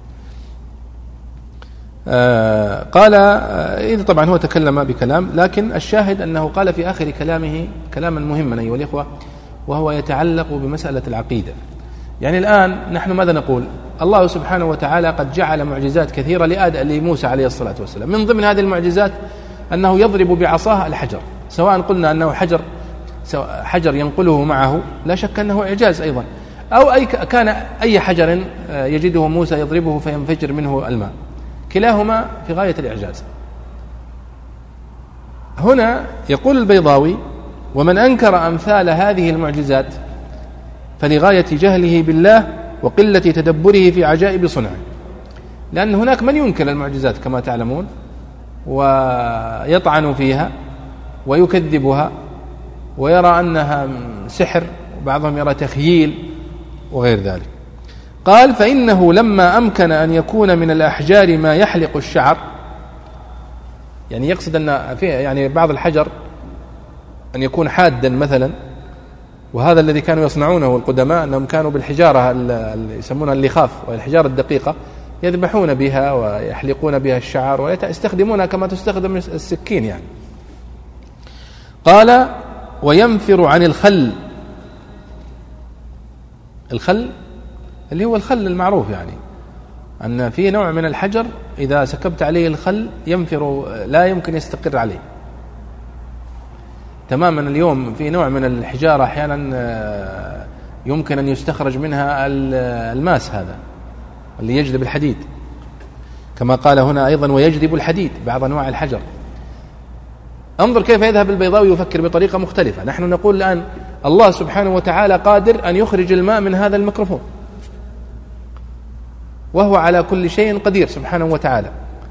قال إذا طبعا هو تكلم بكلام، لكن الشاهد أنه قال في آخر كلامه كلاما مهما أيها الإخوة، وهو يتعلق بمسألة العقيدة. يعني الآن نحن ماذا نقول؟ الله سبحانه وتعالى قد جعل معجزات كثيرة لموسى عليه الصلاة والسلام، من ضمن هذه المعجزات أنه يضرب بعصاه الحجر، سواء قلنا أنه حجر ينقله معه لا شك أنه إعجاز أيضا، أو كان أي حجر يجده موسى يضربه فينفجر منه الماء، كلاهما في غاية الإعجاز. هنا يقول البيضاوي ومن أنكر أمثال هذه المعجزات فلغاية جهله بالله وقلة تدبره في عجائب صنعه، لأن هناك من ينكر المعجزات كما تعلمون ويطعن فيها ويكذبها ويرى أنها سحر، وبعضهم يرى تخييل وغير ذلك. قال فإنه لما أمكن أن يكون من الأحجار ما يحلق الشعر، يعني يقصد أن في يعني بعض الحجر أن يكون حادا مثلا، وهذا الذي كانوا يصنعونه القدماء، أنهم كانوا بالحجارة اللي يسمونها اللخاف والحجارة الدقيقة يذبحون بها ويحلقون بها الشعر ويستخدمونها كما تستخدم السكين يعني. قال وينفر عن الخل. الخل اللي هو الخل المعروف، يعني أن في نوع من الحجر إذا سكبت عليه الخل ينفر، لا يمكن يستقر عليه تماما. اليوم في نوع من الحجارة أحيانا يمكن أن يستخرج منها الماس، هذا اللي يجذب الحديد، كما قال هنا أيضا ويجذب الحديد، بعض أنواع الحجر. انظر كيف يذهب البيضاوي يفكر بطريقة مختلفة. نحن نقول الآن الله سبحانه وتعالى قادر أن يخرج الماء من هذا الميكروفون، وهو على كل شيء قدير سبحانه وتعالى.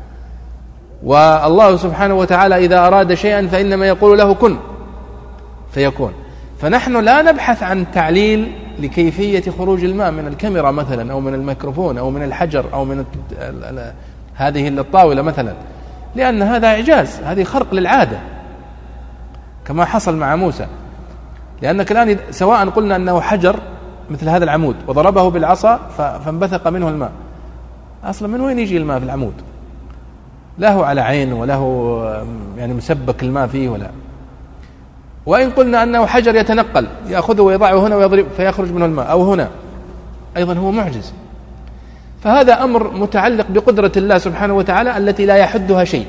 والله سبحانه وتعالى إذا أراد شيئا فإنما يقول له كن فيكون. فنحن لا نبحث عن تعليل لكيفية خروج الماء من الكاميرا مثلا، أو من الميكروفون، أو من الحجر، أو من هذه الطاولة مثلا، لأن هذا إعجاز، هذه خرق للعادة كما حصل مع موسى. لأنك الآن سواء قلنا أنه حجر مثل هذا العمود وضربه بالعصا فانبثق منه الماء، أصلا من وين يجي الماء في العمود؟ لا هو على عين ولا هو يعني مسبك الماء فيه ولا. وإن قلنا أنه حجر يتنقل، يأخذه ويضعه هنا ويضرب فيخرج منه الماء، أو هنا، أيضا هو معجز. فهذا أمر متعلق بقدرة الله سبحانه وتعالى التي لا يحدها شيء.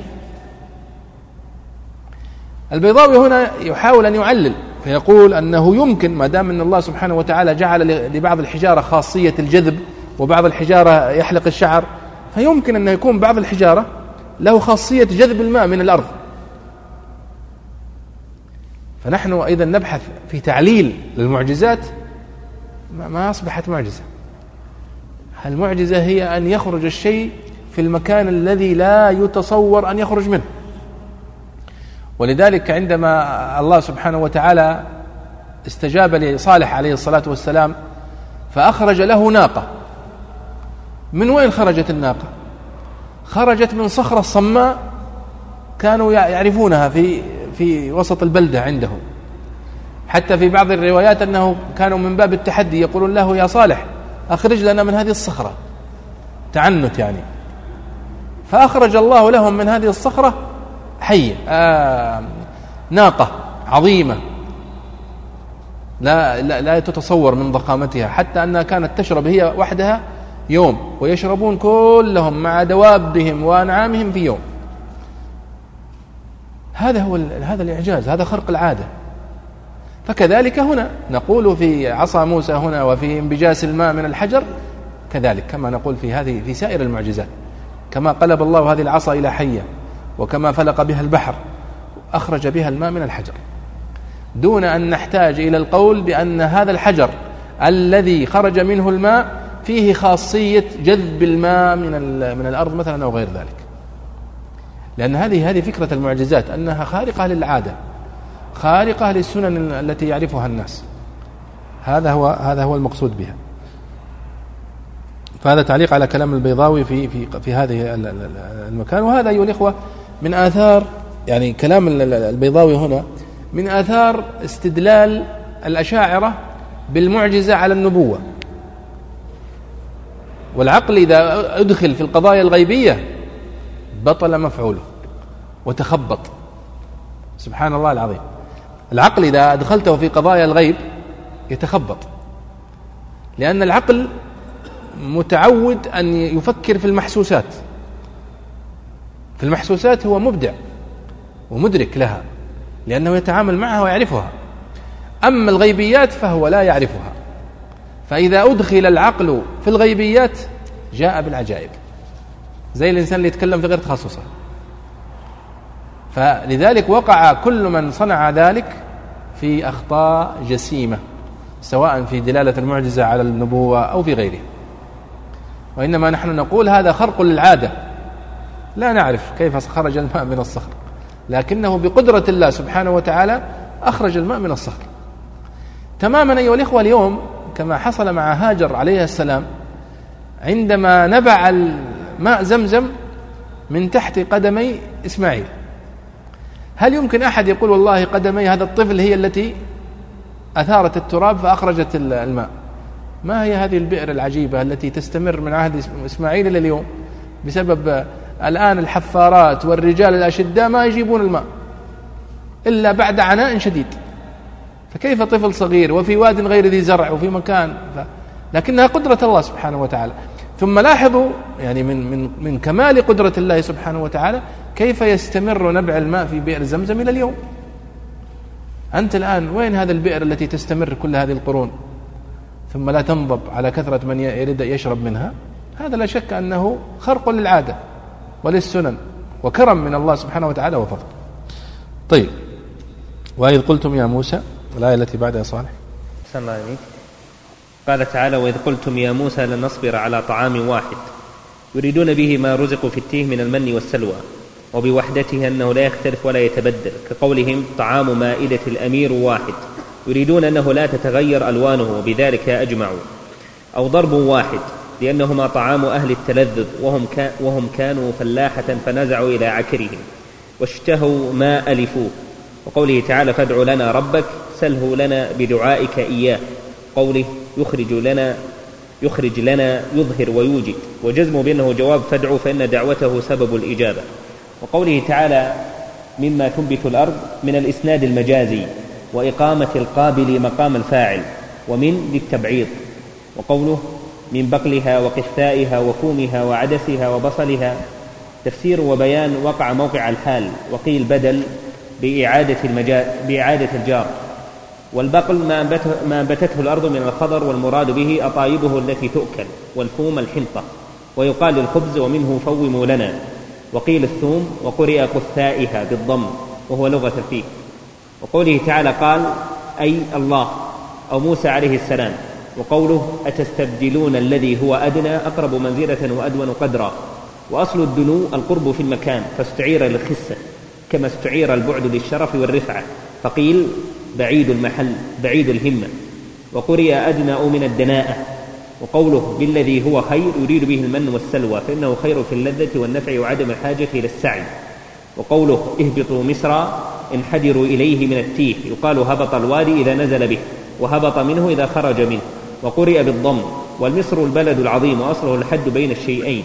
البيضاوي هنا يحاول أن يعلل فيقول أنه يمكن، ما دام أن الله سبحانه وتعالى جعل لبعض الحجارة خاصية الجذب وبعض الحجارة يحلق الشعر، فيمكن أن يكون بعض الحجارة له خاصية جذب الماء من الأرض. فنحن أيضا نبحث في تعليل للمعجزات، ما أصبحت معجزة. المعجزة هي أن يخرج الشيء في المكان الذي لا يتصور أن يخرج منه. ولذلك عندما الله سبحانه وتعالى استجاب لصالح عليه الصلاة والسلام فأخرج له ناقة، من وين خرجت الناقة؟ خرجت من صخرة صماء كانوا يعرفونها في وسط البلدة عندهم. حتى في بعض الروايات أنه كانوا من باب التحدي يقولون له يا صالح أخرج لنا من هذه الصخرة، تعنت يعني. فأخرج الله لهم من هذه الصخرة حية، ناقة عظيمة لا تتصور من ضخامتها، حتى أنها كانت تشرب هي وحدها يوم ويشربون كلهم مع دوابهم وأنعامهم في يوم. هذا الإعجاز، هذا خرق العادة. فكذلك هنا نقول في عصا موسى هنا وفي انبجاس الماء من الحجر كذلك، كما نقول في سائر المعجزات، كما قلب الله هذه العصا إلى حية، وكما فلق بها البحر أخرج بها الماء من الحجر، دون أن نحتاج إلى القول بأن هذا الحجر الذي خرج منه الماء فيه خاصية جذب الماء من الأرض مثلا أو غير ذلك. لأن هذه فكرة المعجزات، أنها خارقة للعادة، خارقة للسنن التي يعرفها الناس. هذا هو المقصود بها. فهذا تعليق على كلام البيضاوي في هذه المكان. وهذا أيها الإخوة من آثار، يعني كلام البيضاوي هنا من آثار استدلال الأشاعرة بالمعجزة على النبوة. والعقل إذا أدخل في القضايا الغيبية بطل مفعوله وتخبط، سبحان الله العظيم. العقل إذا أدخلته في قضايا الغيب يتخبط، لأن العقل متعود أن يفكر في المحسوسات. في المحسوسات هو مبدع ومدرك لها، لأنه يتعامل معها ويعرفها. أما الغيبيات فهو لا يعرفها. فإذا أدخل العقل في الغيبيات جاء بالعجائب، زي الإنسان اللي يتكلم في غير تخصصه. فلذلك وقع كل من صنع ذلك في أخطاء جسيمة، سواء في دلالة المعجزة على النبوة أو في غيره. وإنما نحن نقول هذا خرق للعادة، لا نعرف كيف خرج الماء من الصخر، لكنه بقدرة الله سبحانه وتعالى أخرج الماء من الصخر. تماما أيها الإخوة اليوم كما حصل مع هاجر عليه السلام عندما نبع الماء زمزم من تحت قدمي إسماعيل هل يمكن أحد يقول والله قدمي هذا الطفل هي التي أثارت التراب فأخرجت الماء؟ ما هي هذه البئر العجيبة التي تستمر من عهد إسماعيل إلى اليوم بسبب الآن الحفارات والرجال الأشداء ما يجيبون الماء إلا بعد عناء شديد؟ فكيف طفل صغير وفي واد غير ذي زرع وفي مكان لكنها قدرة الله سبحانه وتعالى. ثم لاحظوا يعني من كمال قدرة الله سبحانه وتعالى كيف يستمر نبع الماء في بئر زمزم إلى اليوم. أنت الآن وين هذا البئر التي تستمر كل هذه القرون ثم لا تنضب على كثرة من يريد يشرب منها؟ هذا لا شك أنه خرق للعادة وللسنن وكرم من الله سبحانه وتعالى وفضل. طيب، وإذ قلتم يا موسى، الآية التي بعدها صالح. قال تعالى: وإذ قلتم يا موسى لن نصبر على طعام واحد يريدون به ما رزقوا في التيه من المن والسلوى، وبوحدته أنه لا يختلف ولا يتبدل، كقولهم طعام مائدة الأمير واحد، يريدون أنه لا تتغير ألوانه وبذلك أجمعوا، أو ضرب واحد لأنهما طعام أهل التلذذ وهم كانوا فلاحة فنزعوا إلى عكرهم واشتهوا ما ألفوه، وقوله تعالى: فادع لنا ربك سله لنا بدعائك إياه، قوله يخرج لنا يظهر ويوجد، وجزم بأنه جواب فادعوا فإن دعوته سبب الإجابة. وقوله تعالى: مما تنبت الأرض من الإسناد المجازي وإقامة القابل مقام الفاعل، ومن للتبعيض. وقوله: من بقلها وقثائها وفومها وعدسها وبصلها، تفسير وبيان وقع موقع الحال، وقيل بدل بإعادة الجار. والبقل ما أنبتته الأرض من الخضر، والمراد به أطايبه التي تؤكل، والفوم الحنطة، ويقال للخبز ومنه فوموا لنا، وقيل الثوم، وقرئ قثائها بالضم وهو لغة فيه. وقوله تعالى قال أي الله أو موسى عليه السلام. وقوله أتستبدلون الذي هو أدنى أقرب منزلة وأدون قدرا، وأصل الدنو القرب في المكان، فاستعير للخسة كما استعير البعد للشرف والرفعة، فقيل بعيد المحل بعيد الهمة. وقرئ أدنى من الدناءة. وقوله بالذي هو خير يريد به المن والسلوى، فإنه خير في اللذة والنفع وعدم الحاجة إلى السعي. وقوله اهبطوا مصر انحدروا إليه من التيه، يقال هبط الوادي إذا نزل به، وهبط منه إذا خرج منه. وقرئ بالضم. والمصر البلد العظيم، وأصله الحد بين الشيئين،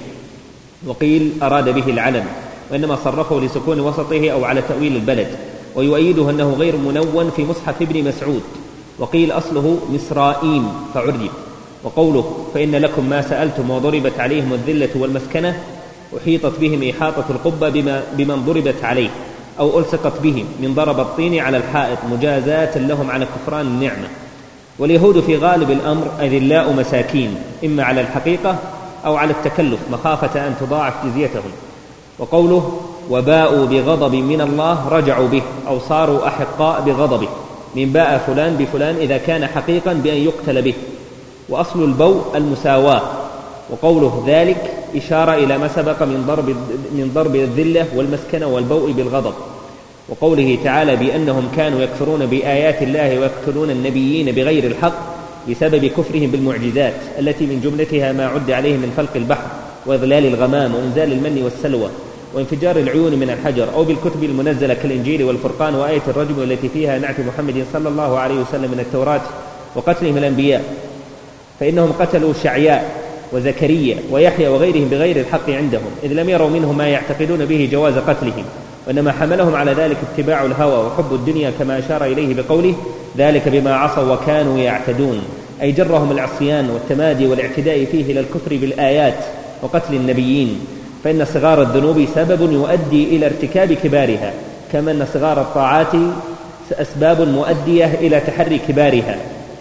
وقيل أراد به العلم، وإنما صرفه لسكون وسطه أو على تأويل البلد. ويؤيده أنه غير منون في مصحف ابن مسعود، وقيل أصله مصرائيم فعرب. وقوله فإن لكم ما سألتم وضربت عليهم الذلة والمسكنة، أحيطت بهم إحاطة القبة بمن ضربت عليه، أو ألصقت بهم من ضرب الطين على الحائط مجازاة لهم على كفران النعمة. واليهود في غالب الأمر أذلاء مساكين، إما على الحقيقة أو على التكلف مخافة أن تضاعف جزيتهم. وقوله وباءوا بغضب من الله رجعوا به، أو صاروا أحقاء بغضبه، من باء فلان بفلان إذا كان حقيقا بأن يقتل به. وأصل البوء المساواة. وقوله ذلك إشارة إلى ما سبق من ضرب الذلة والمسكنة والبوء بالغضب. وقوله تعالى بأنهم كانوا يكفرون بآيات الله ويقتلون النبيين بغير الحق بسبب كفرهم بالمعجزات، التي من جملتها ما عد عليه من فلق البحر وإظلال الغمام وإنزال المن والسلوى وانفجار العيون من الحجر، أو بالكتب المنزلة كالإنجيل والفرقان وآية الرجم التي فيها نعت محمد صلى الله عليه وسلم من التوراة، وقتلهم الأنبياء، فإنهم قتلوا شعياء وزكريا ويحيى وغيرهم بغير الحق عندهم، إذ لم يروا منهم ما يعتقدون به جواز قتلهم، وإنما حملهم على ذلك اتباع الهوى وحب الدنيا، كما أشار إليه بقوله ذلك بما عصوا وكانوا يعتدون، أي جرهم العصيان والتمادي والاعتداء فيه إلى الكفر بالآيات وقتل النبيين. فإن صغار الذنوب سبب يؤدي إلى ارتكاب كبارها، كما أن صغار الطاعات أسباب مؤدية إلى تحري كبارها.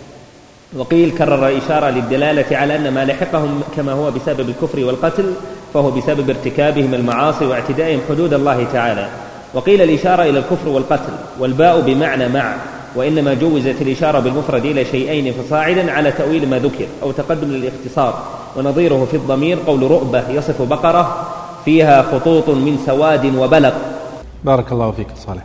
وقيل كرر إشارة للدلالة على أن ما لحقهم كما هو بسبب الكفر والقتل فهو بسبب ارتكابهم المعاصي واعتدائهم حدود الله تعالى. وقيل الإشارة إلى الكفر والقتل، والباء بمعنى مع، وإنما جوزت الإشارة بالمفرد إلى شيئين فصاعدا على تأويل ما ذكر أو تقدم للاختصار. ونظيره في الضمير قول رؤبة يصف بقرة فيها خطوط من سواد وبلق. بارك الله فيك صالح.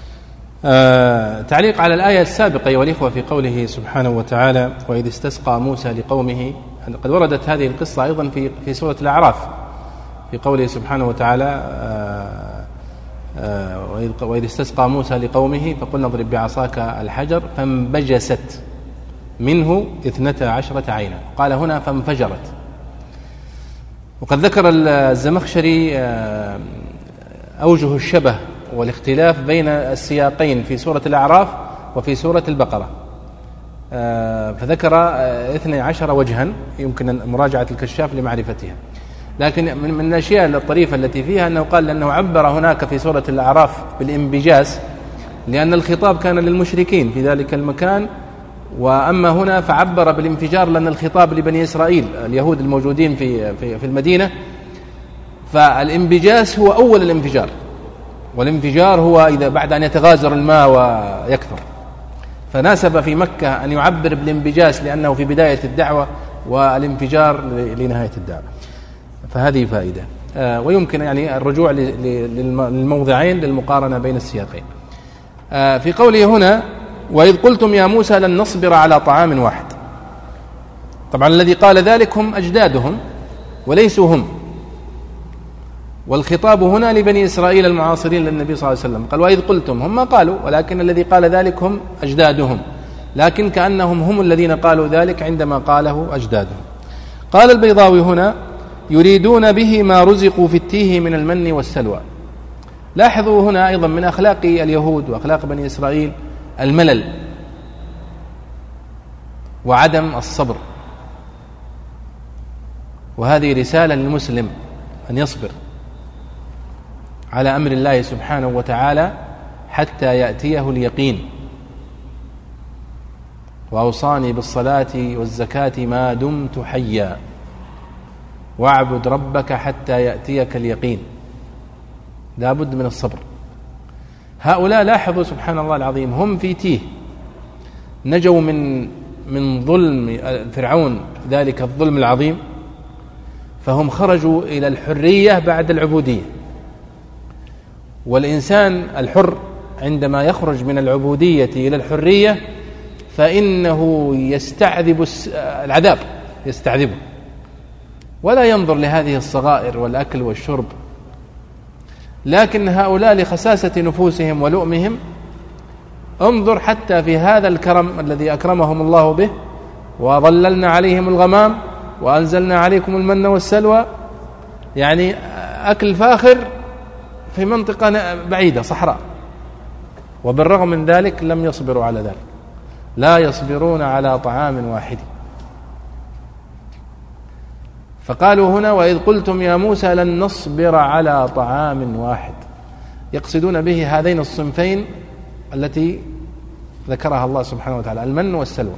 تعليق على الآية السابقة أيها الإخوة في قوله سبحانه وتعالى وإذ استسقى موسى لقومه، قد وردت هذه القصة أيضا في سورة الأعراف في قوله سبحانه وتعالى وإذ استسقى موسى لقومه فقلنا اضرب بعصاك الحجر فانبجست منه 12 عينا، قال هنا فانفجرت. وقد ذكر الزمخشري أوجه الشبه والاختلاف بين السياقين في سورة الأعراف وفي سورة البقرة، فذكر 12 وجها يمكن مراجعة الكشاف لمعرفتها. لكن من الأشياء الطريفة التي فيها أنه قال أنه عبر هناك في سورة الأعراف بالانبجاس لأن الخطاب كان للمشركين في ذلك المكان، وأما هنا فعبر بالانفجار لأن الخطاب لبني إسرائيل اليهود الموجودين في المدينة. فالانبجاس هو أول الانفجار، والانفجار هو إذا بعد أن يتغازر الماء ويكثر، فناسب في مكة أن يعبر بالانبجاس لأنه في بداية الدعوة والانفجار لنهاية الدعوة. فهذه فائدة، ويمكن يعني الرجوع للموضعين للمقارنة بين السياقين. في قوله هنا وإذ قلتم يا موسى لن نصبر على طعام واحد، طبعا الذي قال ذلك هم أجدادهم وليسوا هم، والخطاب هنا لبني إسرائيل المعاصرين للنبي صلى الله عليه وسلم. قال وإذ قلتم، هم ما قالوا، ولكن الذي قال ذلك هم أجدادهم، لكن كأنهم هم الذين قالوا ذلك عندما قاله أجدادهم. قال البيضاوي هنا يريدون به ما رزقوا في التيه من المن والسلوى. لاحظوا هنا أيضا من أخلاق اليهود وأخلاق بني إسرائيل الملل وعدم الصبر، وهذه رسالة للمسلم أن يصبر على أمر الله سبحانه وتعالى حتى يأتيه اليقين. وأوصاني بالصلاة والزكاة ما دمت حيا واعبد ربك حتى يأتيك اليقين. لا بد من الصبر. هؤلاء لاحظوا سبحان الله العظيم هم في تيه، نجوا من ظلم فرعون ذلك الظلم العظيم، فهم خرجوا إلى الحرية بعد العبودية. والإنسان الحر عندما يخرج من العبودية إلى الحرية فإنه يستعذب العذاب، يستعذبه ولا ينظر لهذه الصغائر والأكل والشرب. لكن هؤلاء لخساسة نفوسهم ولؤمهم انظر حتى في هذا الكرم الذي أكرمهم الله به، وظللنا عليهم الغمام وأنزلنا عليكم المن والسلوى، يعني أكل فاخر في منطقة بعيدة صحراء، وبالرغم من ذلك لم يصبروا على ذلك، لا يصبرون على طعام واحد. فقالوا هنا وإذ قلتم يا موسى لن نصبر على طعام واحد، يقصدون به هذين الصنفين التي ذكرها الله سبحانه وتعالى، المن والسلوى.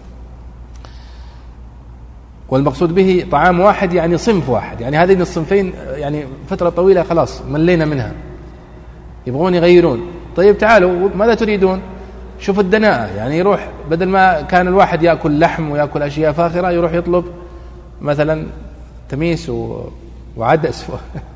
والمقصود به طعام واحد يعني صنف واحد، يعني هذين الصنفين يعني فترة طويلة خلاص ملينا منها، يبغون يغيرون. طيب تعالوا ماذا تريدون؟ شوفوا الدناءة، يعني يروح بدل ما كان الواحد يأكل لحم ويأكل أشياء فاخرة يروح يطلب مثلا تميس وعدس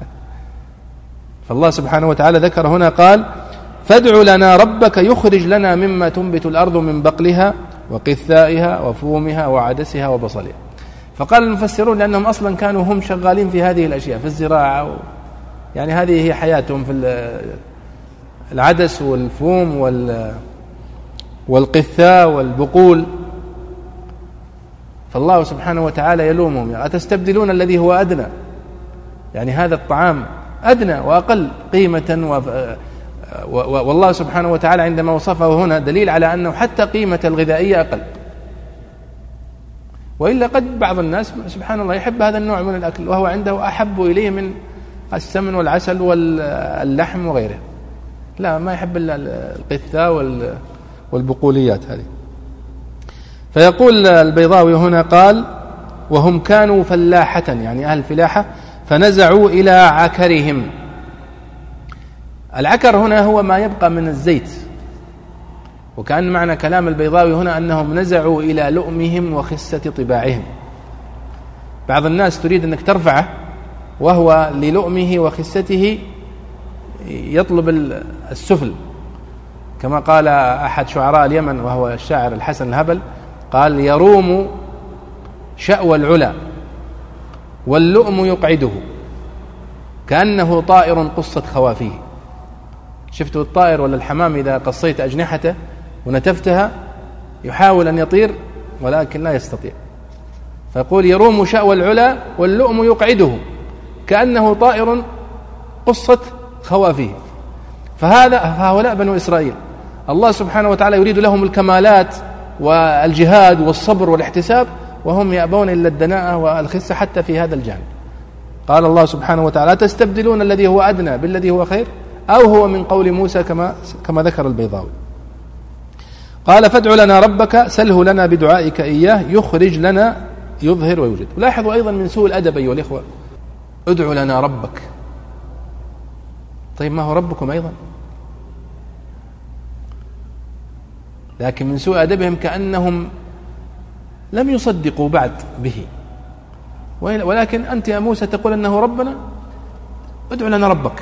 فالله سبحانه وتعالى ذكر هنا قال فادع لنا ربك يخرج لنا مما تنبت الأرض من بقلها وقثائها وفومها وعدسها وبصلها. فقال المفسرون لأنهم أصلا كانوا هم شغالين في هذه الأشياء في الزراعة، يعني هذه هي حياتهم في العدس والفوم والقثاء والبقول. فالله سبحانه وتعالى يلومهم أتستبدلون الذي هو أدنى، يعني هذا الطعام أدنى وأقل قيمة، والله سبحانه وتعالى عندما وصفه هنا دليل على أنه حتى قيمة الغذائية أقل. وإلا قد بعض الناس سبحان الله يحب هذا النوع من الأكل وهو عنده أحب إليه من السمن والعسل واللحم وغيره، لا ما يحب إلا القثاء والبقوليات هذه. فيقول البيضاوي هنا قال وهم كانوا فلاحة، يعني أهل فلاحة، فنزعوا إلى عكرهم. العكر هنا هو ما يبقى من الزيت، وكأن معنى كلام البيضاوي هنا أنهم نزعوا إلى لؤمهم وخسة طباعهم. بعض الناس تريد أنك ترفعه وهو للؤمه وخسته يطلب السفل، كما قال أحد شعراء اليمن وهو الشاعر الحسن الهبل قال يروم شأوى العلا واللؤم يقعده كأنه طائر قصت خوافيه. شفتوا الطائر ولا الحمام إذا قصيت أجنحته ونتفتها يحاول أن يطير ولكن لا يستطيع، فيقول يروم شأو العلا واللؤم يقعده، كأنه طائر قصت خوافيه. فهؤلاء بنو إسرائيل الله سبحانه وتعالى يريد لهم الكمالات والجهاد والصبر والاحتساب، وهم يأبون إلا الدناءة والخسة حتى في هذا الجانب. قال الله سبحانه وتعالى تستبدلون الذي هو أدنى بالذي هو خير، أو هو من قول موسى كما ذكر البيضاوي. قال فادع لنا ربك سله لنا بدعائك إياه يخرج لنا يظهر ويوجد. لاحظوا أيضا من سوء الأدب أيها الإخوة، ادع لنا ربك، طيب ما هو ربكم أيضا؟ لكن من سوء أدبهم كأنهم لم يصدقوا بعد به، ولكن أنت يا موسى تقول أنه ربنا، ادع لنا ربك،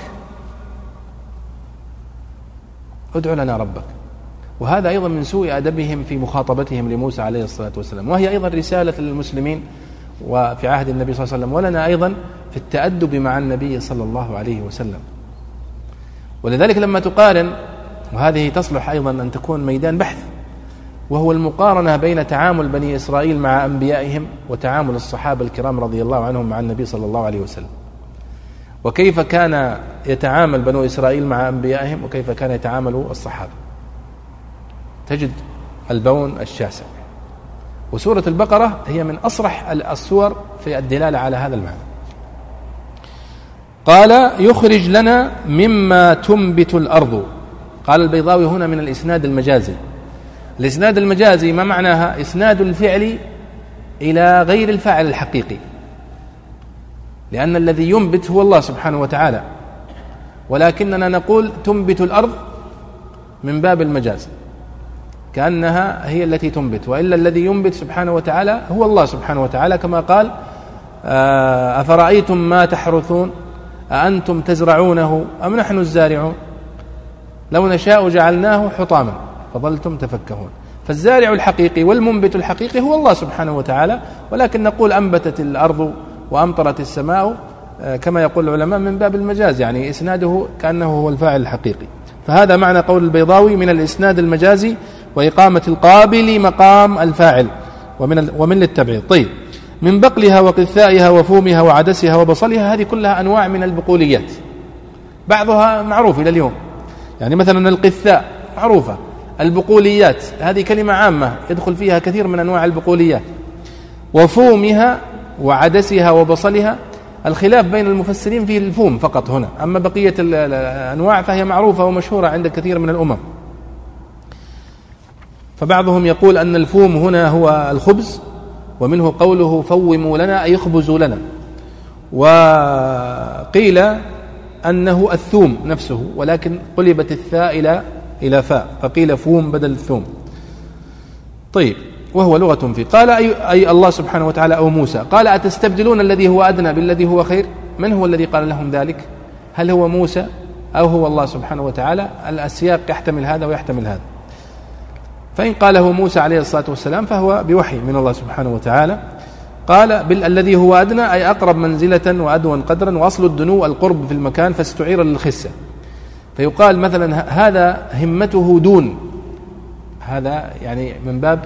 ادع لنا ربك. وهذا أيضا من سوء أدبهم في مخاطبتهم لموسى عليه الصلاة والسلام، وهي أيضا رسالة للمسلمين وفي عهد النبي صلى الله عليه وسلم، ولنا أيضا في التأدب مع النبي صلى الله عليه وسلم. ولذلك لما تقارن، وهذه تصلح أيضا أن تكون ميدان بحث، وهو المقارنة بين تعامل بني إسرائيل مع أنبيائهم وتعامل الصحابة الكرام رضي الله عنهم مع النبي صلى الله عليه وسلم، وكيف كان يتعامل بنو إسرائيل مع أنبيائهم وكيف كان يتعامل الصحابة، تجد البون الشاسع. وسورة البقرة هي من أصرح السور في الدلالة على هذا المعنى. قال يخرج لنا مما تنبت الأرض. قال البيضاوي هنا من الإسناد المجازي. الإسناد المجازي ما معناها؟ إسناد الفعل إلى غير الفاعل الحقيقي، لأن الذي ينبت هو الله سبحانه وتعالى، ولكننا نقول تنبت الأرض من باب المجاز، كأنها هي التي تنبت، وإلا الذي ينبت سبحانه وتعالى هو الله سبحانه وتعالى، كما قال أفرأيتم ما تحرثون أأنتم تزرعونه أم نحن الزارعون لو نشاء جعلناه حطاما فظلتم تفكهون. فالزارع الحقيقي والمنبت الحقيقي هو الله سبحانه وتعالى، ولكن نقول أنبتت الأرض وأمطرت السماء كما يقول العلماء من باب المجاز، يعني إسناده كأنه هو الفاعل الحقيقي. فهذا معنى قول البيضاوي من الإسناد المجازي وإقامة القابل مقام الفاعل ومن للتبعيض. طيب، من بقلها وقثائها وفومها وعدسها وبصلها، هذه كلها أنواع من البقوليات، بعضها معروف إلى اليوم، يعني مثلا القثاء معروفة. البقوليات هذه كلمة عامة يدخل فيها كثير من أنواع البقوليات. وفومها وعدسها وبصلها، الخلاف بين المفسرين في الفوم فقط هنا، أما بقية الأنواع فهي معروفة ومشهورة عند كثير من الأمم. فبعضهم يقول أن الفوم هنا هو الخبز، ومنه قوله فوموا لنا أي يخبزوا لنا، وقيل أنه الثوم نفسه، ولكن قلبت الثاء إلى فاء فقيل فوم بدل الثوم. طيب، وهو لغة فيه. قال أي الله سبحانه وتعالى أو موسى، قال أتستبدلون الذي هو أدنى بالذي هو خير؟ من هو الذي قال لهم ذلك؟ هل هو موسى أو هو الله سبحانه وتعالى؟ السياق يحتمل هذا ويحتمل هذا. فإن قاله موسى عليه الصلاة والسلام فهو بوحي من الله سبحانه وتعالى. قال الذي هو أدنى أي أقرب منزلة وأدون قدرا، وأصل الدنو القرب في المكان فاستعير للخسة. فيقال مثلا هذا همته دون، هذا يعني من باب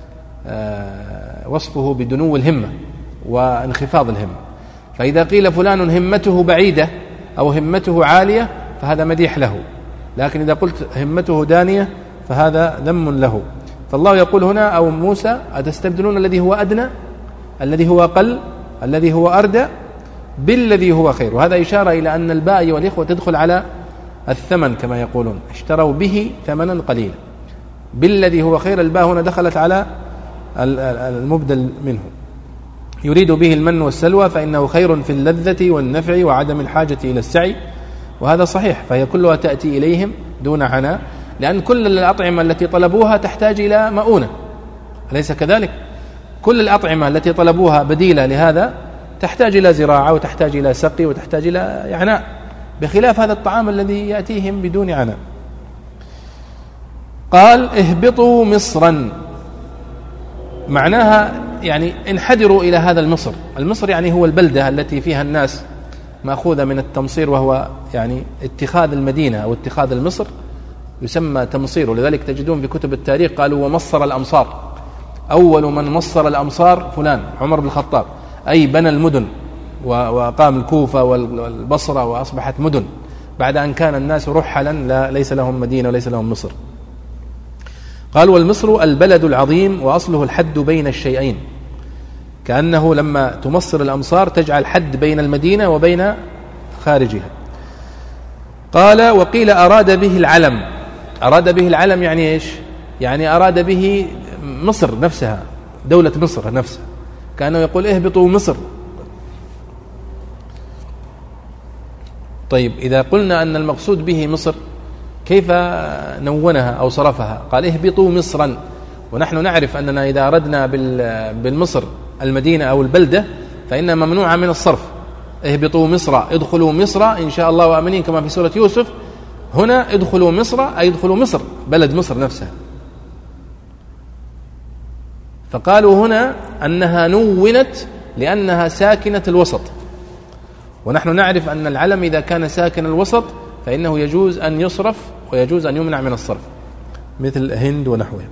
وصفه بدنو الهمة وانخفاض الهمة. فإذا قيل فلان همته بعيدة أو همته عالية فهذا مديح له، لكن إذا قلت همته دانية فهذا ذم له. فالله يقول هنا أو موسى أتستبدلون الذي هو أدنى، الذي هو أقل، الذي هو أردى بالذي هو خير. وهذا إشارة إلى أن الباء والإخوة تدخل على الثمن كما يقولون، اشتروا به ثمنا قليلا. بالذي هو خير، الباء هنا دخلت على المبدل منه، يريد به المن والسلوى فإنه خير في اللذة والنفع وعدم الحاجة إلى السعي. وهذا صحيح، فهي كلها تأتي إليهم دون عناء، لأن كل الأطعمة التي طلبوها تحتاج إلى مؤونة، أليس كذلك؟ كل الأطعمة التي طلبوها بديلة لهذا تحتاج إلى زراعة وتحتاج إلى سقي وتحتاج إلى عناء، بخلاف هذا الطعام الذي يأتيهم بدون عناء. قال اهبطوا مصرا، معناها يعني انحدروا إلى هذا المصر. المصر يعني هو البلدة التي فيها الناس مأخوذة من التمصير، وهو يعني اتخاذ المدينة أو اتخاذ المصر يسمى تمصير، ولذلك تجدون في كتب التاريخ قالوا ومصر الأمصار، أول من مصر الأمصار فلان عمر بن الخطاب، أي بنى المدن وأقام الكوفة والبصرة وأصبحت مدن بعد أن كان الناس رحلا ليس لهم مدينة وليس لهم مصر. قال والمصر البلد العظيم وأصله الحد بين الشيئين، كأنه لما تمصر الأمصار تجعل حد بين المدينة وبين خارجها. قال وقيل أراد به العلم. أراد به العلم يعني إيش؟ يعني أراد به مصر نفسها، دولة مصر نفسها، كأنه يقول اهبطوا مصر. طيب إذا قلنا أن المقصود به مصر كيف نونها أو صرفها؟ قال اهبطوا مصرا، ونحن نعرف أننا إذا أردنا بالمصر المدينة أو البلدة فإنها ممنوعة من الصرف. اهبطوا مصر، ادخلوا مصر إن شاء الله وآمنين كما في سورة يوسف. هنا ادخلوا مصر أي ادخلوا مصر، بلد مصر نفسها. فقالوا هنا أنها نونت لأنها ساكنة الوسط، ونحن نعرف أن العلم إذا كان ساكن الوسط فإنه يجوز أن يصرف ويجوز أن يمنع من الصرف، مثل هند ونحوها.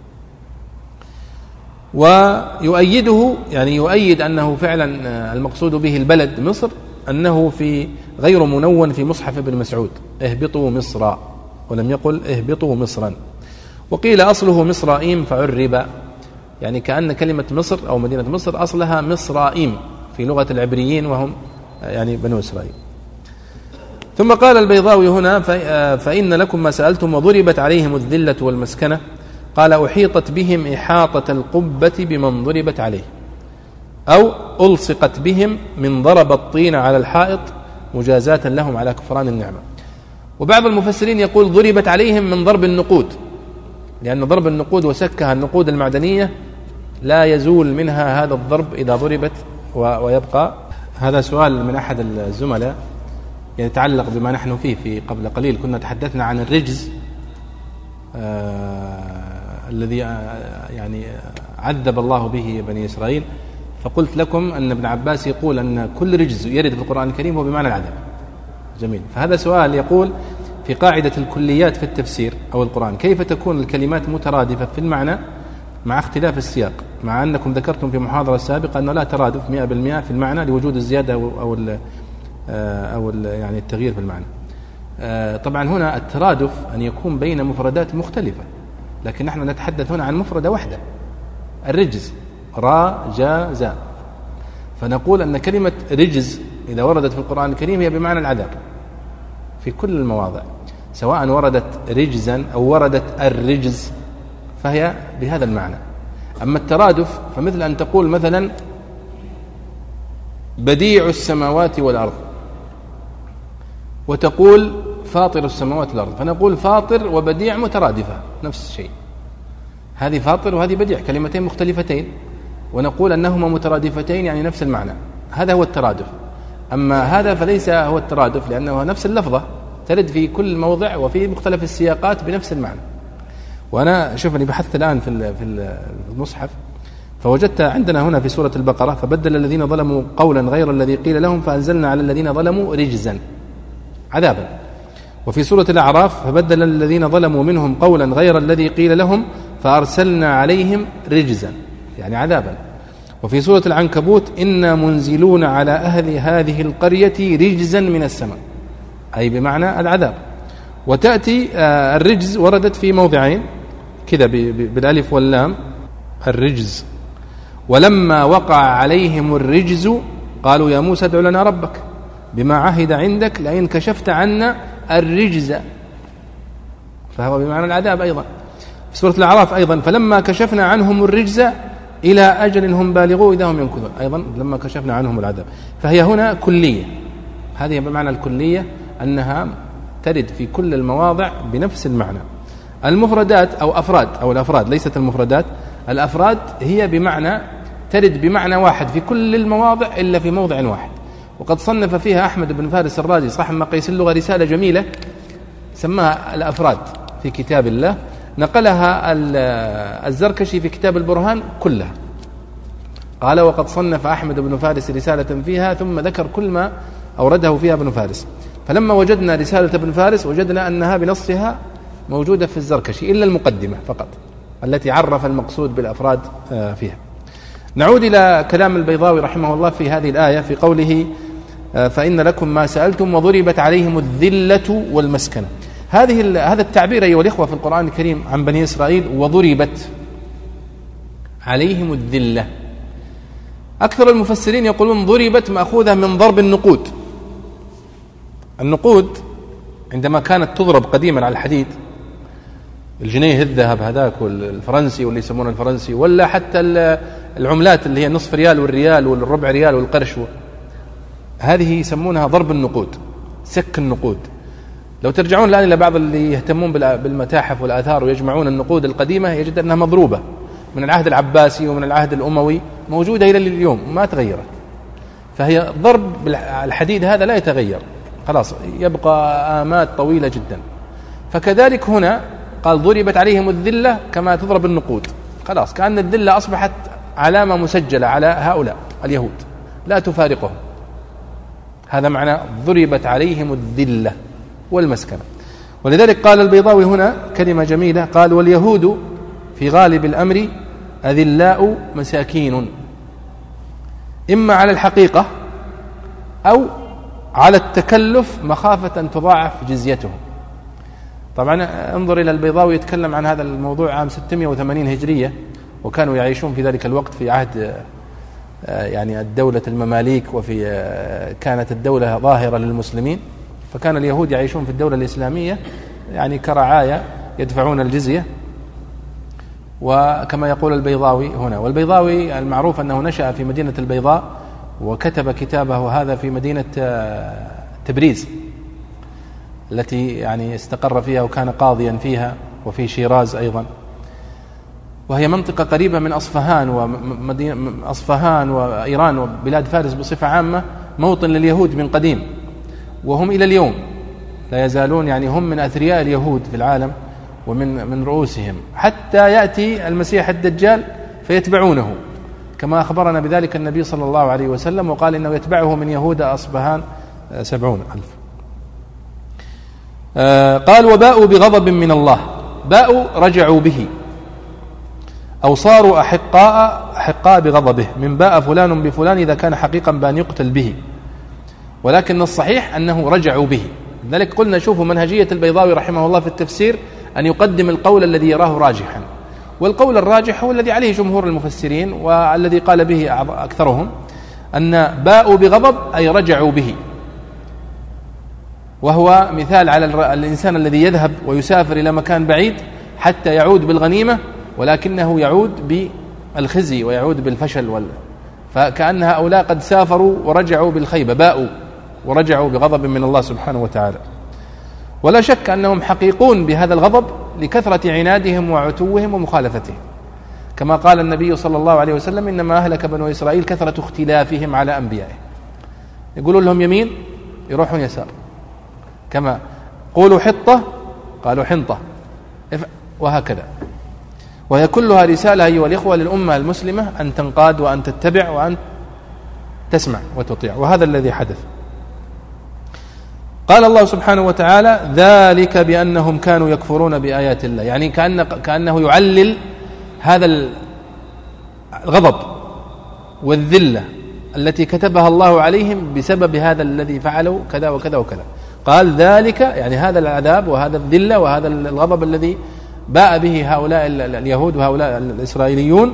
ويؤيده يعني يؤيد أنه فعلا المقصود به البلد مصر أنه في غير منون في مصحف ابن مسعود اهبطوا مصر، ولم يقل اهبطوا مصرا. وقيل أصله مصرائيم فعرب، يعني كأن كلمة مصر أو مدينة مصر أصلها مصرائيم في لغة العبريين وهم يعني بنو إسرائيل. ثم قال البيضاوي هنا فإن لكم ما سألتم وضربت عليهم الذلة والمسكنة. قال أحيطت بهم إحاطة القبة بمن ضربت عليه، أو ألصقت بهم من ضرب الطين على الحائط مجازاة لهم على كفران النعمة. وبعض المفسرين يقول ضربت عليهم من ضرب النقود، لأن ضرب النقود وسكها النقود المعدنية لا يزول منها هذا الضرب إذا ضربت ويبقى. هذا سؤال من أحد الزملاء يتعلق بما نحن فيه. في قبل قليل كنا تحدثنا عن الرجز الذي يعني عذب الله به بني إسرائيل، فقلت لكم أن ابن عباس يقول أن كل رجز يرد في القرآن الكريم هو بمعنى العذاب. جميل. فهذا سؤال يقول في قاعدة الكليات في التفسير أو القرآن كيف تكون الكلمات مترادفة في المعنى مع اختلاف السياق، مع أنكم ذكرتم في محاضرة سابقة أنه لا ترادف 100% في المعنى لوجود الزيادة أو يعني التغيير في المعنى. طبعا هنا الترادف أن يكون بين مفردات مختلفة، لكن نحن نتحدث هنا عن مفردة واحدة الرجز را جا زا، فنقول أن كلمة رجز إذا وردت في القرآن الكريم هي بمعنى العذاب في كل المواضع، سواء وردت رجزا أو وردت الرجز فهي بهذا المعنى. أما الترادف فمثل أن تقول مثلا بديع السماوات والأرض وتقول فاطر السماوات والأرض، فنقول فاطر وبديع مترادفة نفس الشيء، هذه فاطر وهذه بديع كلمتين مختلفتين ونقول أنهما مترادفتين يعني نفس المعنى، هذا هو الترادف. أما هذا فليس هو الترادف لأنه نفس اللفظة ترد في كل موضع وفي مختلف السياقات بنفس المعنى. وأنا شوف أني بحثت الآن في المصحف فوجدت عندنا هنا في سورة البقرة فبدل الذين ظلموا قولا غير الذي قيل لهم فأنزلنا على الذين ظلموا رجزا عذابا. وفي سورة الأعراف فبدل الذين ظلموا منهم قولا غير الذي قيل لهم فأرسلنا عليهم رجزا يعني عذابا. وفي سورة العنكبوت إنا منزلون على أهل هذه القرية رجزا من السماء أي بمعنى العذاب. وتأتي الرجز وردت في موضعين كذا بالالف واللام الرجز. ولما وقع عليهم الرجز قالوا يا موسى ادع لنا ربك بما عهد عندك لئن كشفت عنا الرجز، فهو بمعنى العذاب أيضا. في سورة الأعراف أيضا فلما كشفنا عنهم الرجز إلى أجل هم بالغوا إذا هم ينكثون، أيضا لما كشفنا عنهم العذاب. فهي هنا كلية، هذه بمعنى الكلية أنها ترد في كل المواضع بنفس المعنى. المفردات أو أفراد أو الأفراد ليست المفردات، الأفراد هي بمعنى ترد بمعنى واحد في كل المواضع إلا في موضع واحد. وقد صنف فيها أحمد بن فارس الرازي صاحب مقاييس اللغة رسالة جميلة سماها الأفراد في كتاب الله، نقلها الزركشي في كتاب البرهان كلها. قال وقد صنف أحمد بن فارس رسالة فيها ثم ذكر كل ما أورده فيها ابن فارس. فلما وجدنا رسالة ابن فارس وجدنا أنها بنصها موجودة في الزركشي إلا المقدمة فقط التي عرف المقصود بالأفراد فيها. نعود إلى كلام البيضاوي رحمه الله في هذه الآية في قوله فإن لكم ما سألتم وضربت عليهم الذلة والمسكنة. هذا التعبير أيها الإخوة في القرآن الكريم عن بني إسرائيل وضربت عليهم الذلة، أكثر المفسرين يقولون ضربت مأخوذة من ضرب النقود. النقود عندما كانت تضرب قديما على الحديد، الجنيه الذهب هذاك والفرنسي واللي يسمونه الفرنسي، ولا حتى العملات اللي هي نصف ريال والريال والربع ريال والقرش، هذه يسمونها ضرب النقود، سك النقود. لو ترجعون الآن إلى بعض اللي يهتمون بالمتاحف والآثار ويجمعون النقود القديمة يجد أنها مضروبة من العهد العباسي ومن العهد الأموي، موجودة إلى اليوم ما تغيرت. فهي ضرب الحديد هذا لا يتغير، خلاص يبقى آمات طويلة جدا. فكذلك هنا قال ضربت عليهم الذلة كما تضرب النقود، خلاص كأن الذلة أصبحت علامة مسجلة على هؤلاء اليهود لا تفارقهم. هذا معنى ضربت عليهم الذلة والمسكنة. ولذلك قال البيضاوي هنا كلمة جميلة، قال واليهود في غالب الأمر أذلاء مساكين، إما على الحقيقة أو على التكلف مخافة أن تضاعف جزيتهم. طبعا انظر إلى البيضاوي يتكلم عن هذا الموضوع عام 680 هجرية، وكانوا يعيشون في ذلك الوقت في عهد يعني الدولة المماليك، وفي كانت الدولة ظاهرة للمسلمين، فكان اليهود يعيشون في الدولة الإسلامية يعني كرعاية يدفعون الجزية. وكما يقول البيضاوي هنا، والبيضاوي المعروف أنه نشأ في مدينة البيضاء وكتب كتابه هذا في مدينة تبريز التي يعني استقر فيها وكان قاضيا فيها، وفي شيراز أيضا، وهي منطقة قريبة من أصفهان وإيران وبلاد فارس بصفة عامة، موطن لليهود من قديم، وهم إلى اليوم لا يزالون يعني هم من أثرياء اليهود في العالم ومن رؤوسهم، حتى يأتي المسيح الدجال فيتبعونه، كما أخبرنا بذلك النبي صلى الله عليه وسلم، وقال إنه يتبعه من يهود أصبهان 70,000. قال وباءوا بغضب من الله، باءوا رجعوا به أو صاروا أحقاء بغضبه، من باء فلان بفلان إذا كان حقيقا بأن يقتل به، ولكن الصحيح أنه رجعوا به. لذلك قلنا شوفوا منهجية البيضاوي رحمه الله في التفسير أن يقدم القول الذي يراه راجحا، والقول الراجح هو الذي عليه جمهور المفسرين والذي قال به أكثرهم، أن باءوا بغضب أي رجعوا به، وهو مثال على الإنسان الذي يذهب ويسافر إلى مكان بعيد حتى يعود بالغنيمة، ولكنه يعود بالخزي ويعود بالفشل فكأن هؤلاء قد سافروا ورجعوا بالخيبة، باءوا ورجعوا بغضب من الله سبحانه وتعالى. ولا شك أنهم حقيقون بهذا الغضب لكثرة عنادهم وعتوهم ومخالفتهم، كما قال النبي صلى الله عليه وسلم إنما أهلك بنو إسرائيل كثرة اختلافهم على أنبيائهم، يقولون لهم يمين يروحون يسار، كما قولوا حطة قالوا حنطة، وهكذا. وهي كلها رسالة أيها الإخوة للأمة المسلمة أن تنقاد وأن تتبع وأن تسمع وتطيع، وهذا الذي حدث. قال الله سبحانه وتعالى ذلك بأنهم كانوا يكفرون بآيات الله، يعني كأنه يعلل هذا الغضب والذلة التي كتبها الله عليهم بسبب هذا الذي فعلوا كذا وكذا وكذا. قال ذلك يعني هذا العذاب وهذا الذلة وهذا الغضب الذي باء به هؤلاء اليهود وهؤلاء الإسرائيليون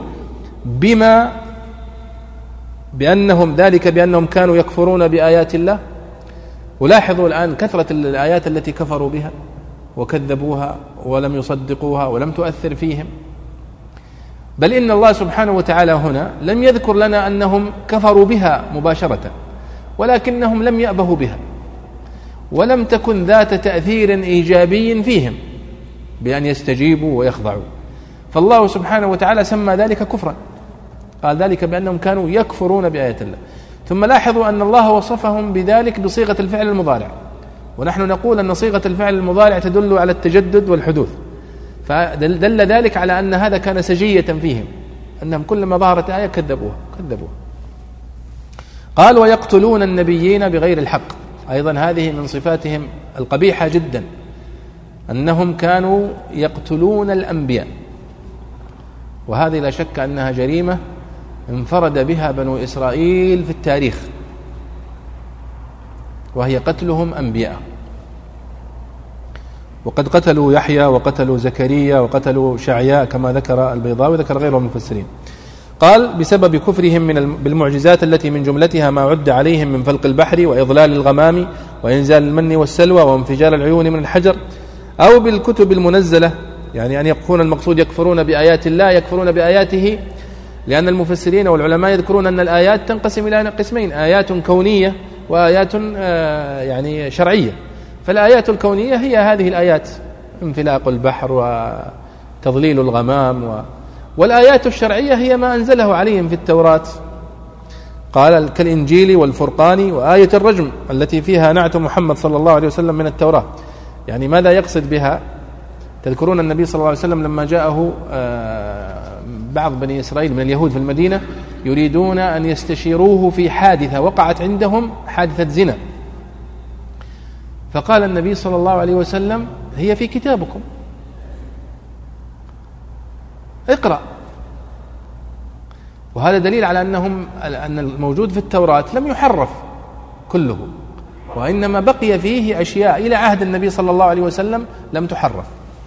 بأنهم ذلك بأنهم كانوا يكفرون بآيات الله. ولاحظوا الآن كثرة الآيات التي كفروا بها وكذبوها ولم يصدقوها ولم تؤثر فيهم، بل إن الله سبحانه وتعالى هنا لم يذكر لنا أنهم كفروا بها مباشرة، ولكنهم لم يأبهوا بها ولم تكن ذات تأثير إيجابي فيهم بأن يستجيبوا ويخضعوا، فالله سبحانه وتعالى سمى ذلك كفرا، قال ذلك بأنهم كانوا يكفرون بآيات الله. ثم لاحظوا أن الله وصفهم بذلك بصيغة الفعل المضارع، ونحن نقول أن صيغة الفعل المضارع تدل على التجدد والحدوث، فدل ذلك على أن هذا كان سجية فيهم، أنهم كلما ظهرت آية كذبوها. قال ويقتلون النبيين بغير الحق، أيضا هذه من صفاتهم القبيحة جدا، أنهم كانوا يقتلون الأنبياء، وهذه لا شك أنها جريمة انفرد بها بنو إسرائيل في التاريخ، وهي قتلهم أنبياء. وقد قتلوا يحيى وقتلوا زكريا وقتلوا شعياء كما ذكر البيضاوي وذكر غيره من المفسرين. قال بسبب كفرهم بالمعجزات التي من جملتها ما عد عليهم من فلق البحر وإضلال الغمام وإنزال المن والسلوى وانفجار العيون من الحجر، أو بالكتب المنزلة، يعني أن يكون المقصود يكفرون بآيات الله يكفرون بآياته، لأن المفسرين والعلماء يذكرون أن الآيات تنقسم إلى قسمين: آيات كونية وآيات يعني شرعية. فالآيات الكونية هي هذه الآيات، انفلاق البحر وتضليل الغمام، والآيات الشرعية هي ما أنزله عليهم في التوراة، قال كالإنجيل والفرقان وآية الرجم التي فيها نعت محمد صلى الله عليه وسلم من التوراة. يعني ماذا يقصد بها؟ تذكرون النبي صلى الله عليه وسلم لما جاءه بعض بني إسرائيل من اليهود في المدينة يريدون أن يستشيروه في حادثة وقعت عندهم، حادثة زنا، فقال النبي صلى الله عليه وسلم هي في كتابكم، اقرأ. وهذا دليل على أن الموجود في التوراة لم يحرف كله، وإنما بقي فيه أشياء إلى عهد النبي صلى الله عليه وسلم لم تحرف.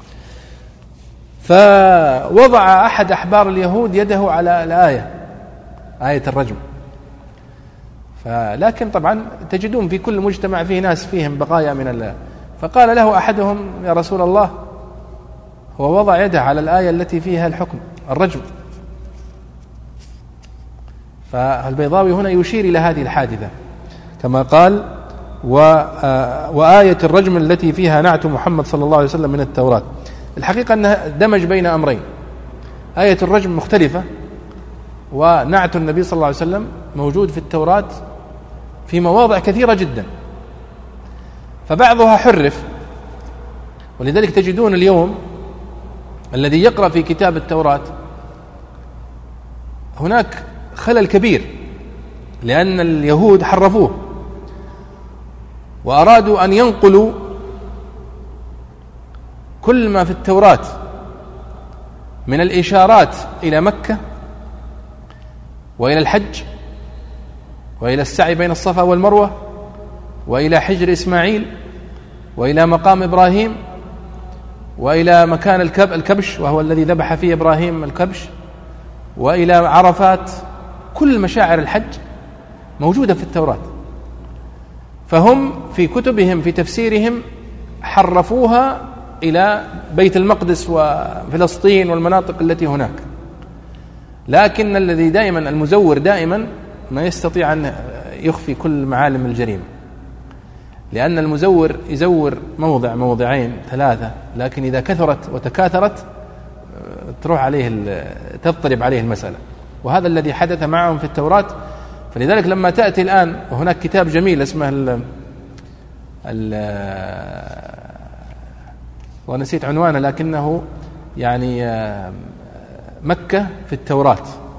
فوضع أحد أحبار اليهود يده على الآية، آية الرجم، لكن طبعا تجدون في كل مجتمع فيه ناس فيهم بقايا من الله. فقال له أحدهم يا رسول الله هو وضع يده على الآية التي فيها الحكم الرجم. فالبيضاوي هنا يشير إلى هذه الحادثة كما قال وآية الرجم التي فيها نعت محمد صلى الله عليه وسلم من التوراة. الحقيقة أنها دمج بين أمرين، آية الرجم مختلفة ونعت النبي صلى الله عليه وسلم موجود في التوراة في مواضع كثيرة جدا، فبعضها حرف. ولذلك تجدون اليوم الذي يقرأ في كتاب التوراة هناك خلل كبير، لأن اليهود حرفوه وأرادوا أن ينقلوا كل ما في التوراة من الإشارات إلى مكة وإلى الحج وإلى السعي بين الصفا والمروة وإلى حجر إسماعيل وإلى مقام إبراهيم وإلى مكان الكبش وهو الذي ذبح فيه إبراهيم الكبش وإلى عرفات. كل مشاعر الحج موجودة في التوراة، فهم في كتبهم في تفسيرهم حرفوها إلى بيت المقدس وفلسطين والمناطق التي هناك. لكن الذي دائما المزور دائما ما يستطيع أن يخفي كل معالم الجريمة، لأن المزور يزور موضع موضعين ثلاثة، لكن إذا كثرت وتكاثرت تروح عليه تضطرب عليه المسألة. وهذا الذي حدث معهم في التوراة. فلذلك لما تأتي الآن وهناك كتاب جميل اسمه ونسيت عنوانه، لكنه يعني مكة في التوراة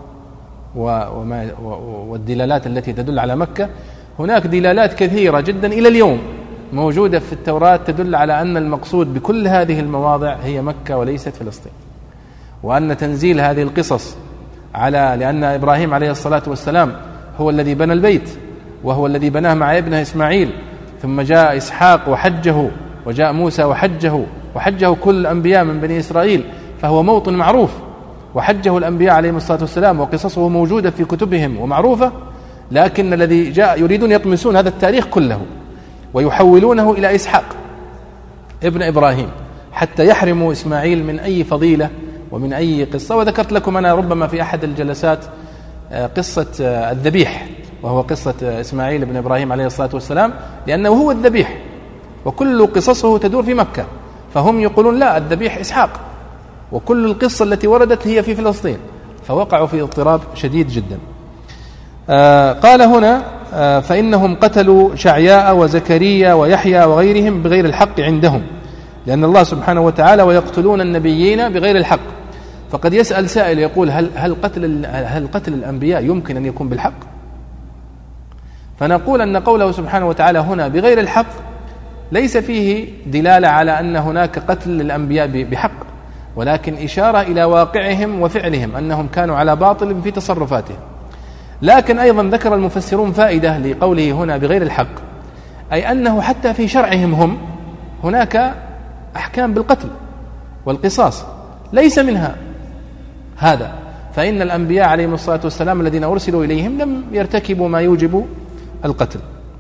والدلالات التي تدل على مكة. هناك دلالات كثيرة جدا إلى اليوم موجودة في التوراة تدل على أن المقصود بكل هذه المواضع هي مكة وليست فلسطين، وأن تنزيل هذه القصص لأن إبراهيم عليه الصلاة والسلام هو الذي بنى البيت وهو الذي بناه مع ابنه إسماعيل، ثم جاء إسحاق وحجه، وجاء موسى وحجه كل الأنبياء من بني إسرائيل، فهو موطن معروف، وحجه الأنبياء عليهم الصلاة والسلام وقصصه موجودة في كتبهم ومعروفة. لكن الذي جاء يريدون يطمسون هذا التاريخ كله ويحولونه إلى إسحاق ابن إبراهيم حتى يحرموا إسماعيل من أي فضيلة ومن أي قصة. وذكرت لكم أنا ربما في أحد الجلسات قصة الذبيح، وهو قصة إسماعيل بن إبراهيم عليه الصلاة والسلام، لأنه هو الذبيح وكل قصصه تدور في مكة، فهم يقولون لا، الذبيح إسحاق، وكل القصة التي وردت هي في فلسطين، فوقعوا في اضطراب شديد جدا. قال هنا فإنهم قتلوا شعياء وزكريا ويحيى وغيرهم بغير الحق عندهم، لأن الله سبحانه وتعالى ويقتلون النبيين بغير الحق. فقد يسأل سائل يقول هل قتل الأنبياء يمكن أن يكون بالحق؟ فنقول أن قوله سبحانه وتعالى هنا بغير الحق ليس فيه دلالة على أن هناك قتل للأنبياء بحق، ولكن إشارة إلى واقعهم وفعلهم أنهم كانوا على باطل في تصرفاتهم. لكن أيضا ذكر المفسرون فائدة لقوله هنا بغير الحق، أي أنه حتى في شرعهم هم هناك أحكام بالقتل والقصاص ليس منها هذا، فإن الأنبياء عليهم الصلاة والسلام الذين أرسلوا إليهم لم يرتكبوا ما يوجب القتل.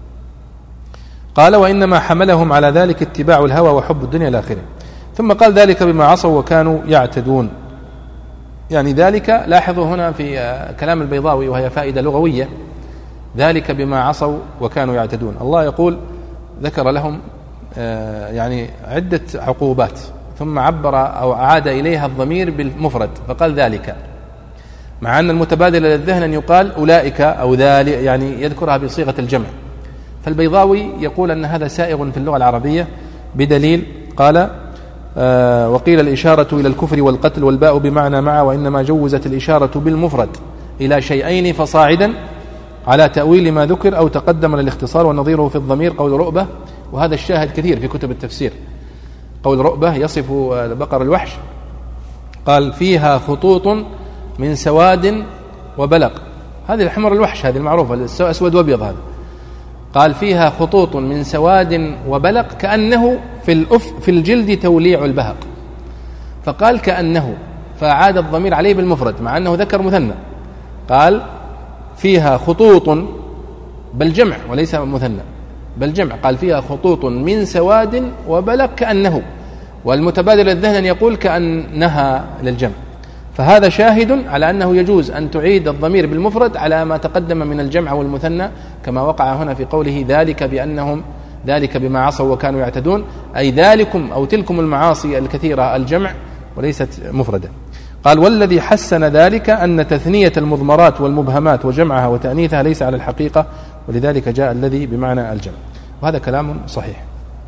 قال وإنما حملهم على ذلك اتباع الهوى وحب الدنيا إلى آخره. ثم قال ذلك بما عصوا وكانوا يعتدون، يعني ذلك لاحظوا هنا في كلام البيضاوي وهي فائدة لغوية، ذلك بما عصوا وكانوا يعتدون. الله يقول ذكر لهم يعني عدة عقوبات ثم عبر أو أعاد إليها الضمير بالمفرد فقال ذلك، مع أن المتبادل للذهن أن يقال أولئك أو ذلك، يعني يذكرها بصيغة الجمع. فالبيضاوي يقول أن هذا سائغ في اللغة العربية بدليل قال وقيل الإشارة إلى الكفر والقتل والباء بمعنى مع، وإنما جوزت الإشارة بالمفرد إلى شيئين فصاعدا على تأويل ما ذكر أو تقدم للاختصار، ونظيره في الضمير قول رؤبة، وهذا الشاهد كثير في كتب التفسير. قول رؤبة يصف بقر الوحش قال فيها خطوط من سواد وبلق، هذه الحمر الوحش هذه المعروفة أسود وابيض، هذا قال فيها خطوط من سواد وبلق كأنه في الجلد توليع البهق، فقال كأنه فعاد الضمير عليه بالمفرد مع أنه ذكر مثنى، قال فيها خطوط بالجمع وليس مثنى بالجمع، قال فيها خطوط من سواد وبلق كأنه، والمتبادل الذهن أن يقول كأنها للجمع. فهذا شاهد على أنه يجوز أن تعيد الضمير بالمفرد على ما تقدم من الجمع والمثنى، كما وقع هنا في قوله ذلك بأنهم ذلك بما عصوا وكانوا يعتدون، أي ذلكم أو تلكم المعاصي الكثيرة الجمع وليست مفردة. قال والذي حسن ذلك أن تثنية المضمرات والمبهمات وجمعها وتأنيثها ليس على الحقيقة، ولذلك جاء الذي بمعنى الجمع، وهذا كلام صحيح.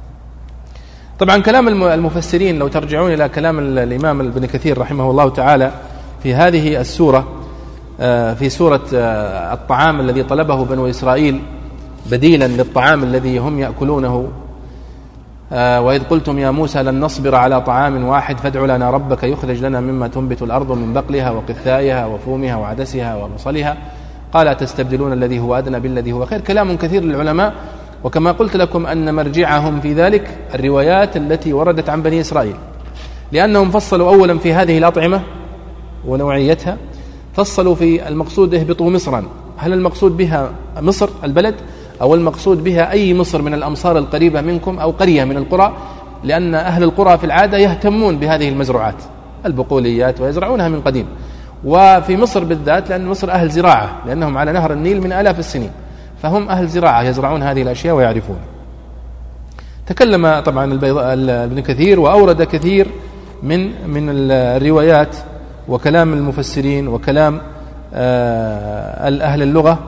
طبعا كلام المفسرين لو ترجعون إلى كلام الإمام ابن كثير رحمه الله تعالى في هذه السورة، في سورة الطعام الذي طلبه بنو إسرائيل بديلا للطعام الذي هم يأكلونه، وإذ قلتم يا موسى لن نصبر على طعام واحد فادع لنا ربك يخرج لنا مما تنبت الأرض من بقلها وقثائها وفومها وعدسها وبصلها قال تستبدلون الذي هو أدنى بالذي هو خير. كلام كثير للعلماء، وكما قلت لكم أن مرجعهم في ذلك الروايات التي وردت عن بني إسرائيل، لأنهم فصلوا أولا في هذه الأطعمة ونوعيتها، فصلوا في المقصود اهبطوا مصرا، هل المقصود بها مصر البلد أو المقصود بها أي مصر من الأمصار القريبة منكم أو قرية من القرى، لأن أهل القرى في العادة يهتمون بهذه المزروعات البقوليات ويزرعونها من قديم، وفي مصر بالذات لأن مصر أهل زراعة لأنهم على نهر النيل من آلاف السنين، فهم أهل زراعة يزرعون هذه الأشياء ويعرفون. تكلم طبعا ابن كثير وأورد كثير من الروايات وكلام المفسرين وكلام أهل اللغة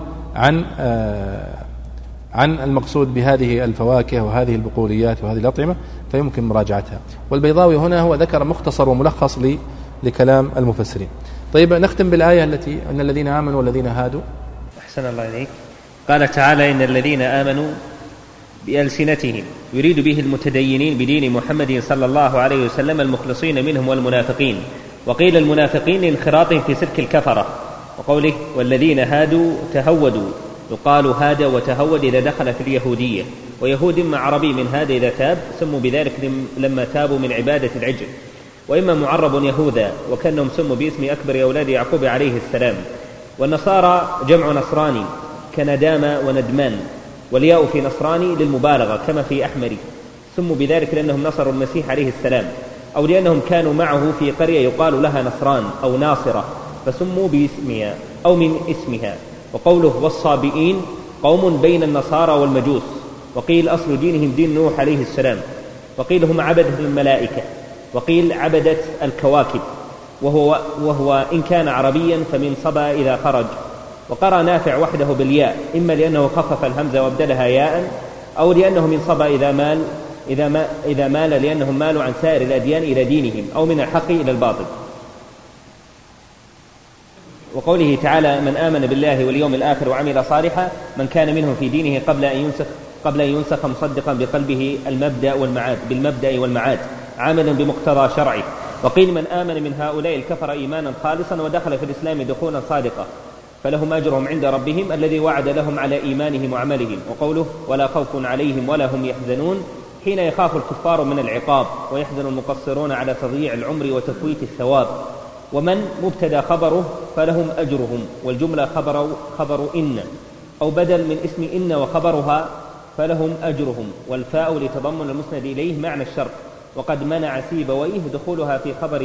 عن المقصود بهذه الفواكه وهذه البقوليات وهذه الأطعمة، فيمكن مراجعتها. والبيضاوي هنا هو ذكر مختصر وملخص لكلام المفسرين. طيب نختم بالآية التي أن الذين آمنوا والذين هادوا. أحسن الله إليك. قال تعالى إن الذين آمنوا بألسنتهم يريد به المتدينين بدين محمد صلى الله عليه وسلم المخلصين منهم والمنافقين، وقيل المنافقين لانخراطهم في سلك الكفرة، وقوله والذين هادوا تهودوا، يقال هاد وتهود إذا دخل في اليهودية، ويهود مع عربي من هذا إذا تاب سموا بذلك لما تابوا من عبادة العجل، وإما معرب يهوذا وكأنهم سموا باسم أكبر أولاد يعقوب عليه السلام. والنصارى جمع نصراني كندامة وندمان، والياء في نصراني للمبالغة كما في أحمري، سموا بذلك لأنهم نصروا المسيح عليه السلام، أو لأنهم كانوا معه في قرية يقال لها نصران أو ناصرة فسموا باسمها أو من اسمها. وقوله والصابئين قوم بين النصارى والمجوس، وقيل أصل دينهم دين نوح عليه السلام، وقيل هم عبدة الملائكة، وقيل عبدة الكواكب، وهو إن كان عربيا فمن صبا إذا خرج. وقرأ نافع وحده بالياء، إما لأنه خفف الهمزة وابدلها ياء، أو لأنه من صبا إذا مال لأنهم مالوا عن سائر الأديان إلى دينهم، أو من الحق إلى الباطل. وقوله تعالى: من آمن بالله واليوم الآخر وعمل صالحا من كان منهم في دينه قبل أن ينسخ مصدقا بقلبه بالمبدأ والمعاد عاملا بمقتضى شرعه. وقيل: من آمن من هؤلاء الكفر إيمانا خالصا ودخل في الإسلام دخولا صادقا فلهم أجرهم عند ربهم الذي وعد لهم على إيمانهم وعملهم. وقوله: ولا خوف عليهم ولا هم يحزنون حين يخاف الكفار من العقاب ويحزن المقصرون على تضييع العمر وتفويت الثواب. ومن مبتدا خبره فلهم أجرهم، والجملة خبر إن أو بدل من اسم إن وخبرها فلهم أجرهم، والفاء لتضمن المسند إليه معنى الشرط. وقد منع سيبويه دخولها في خبر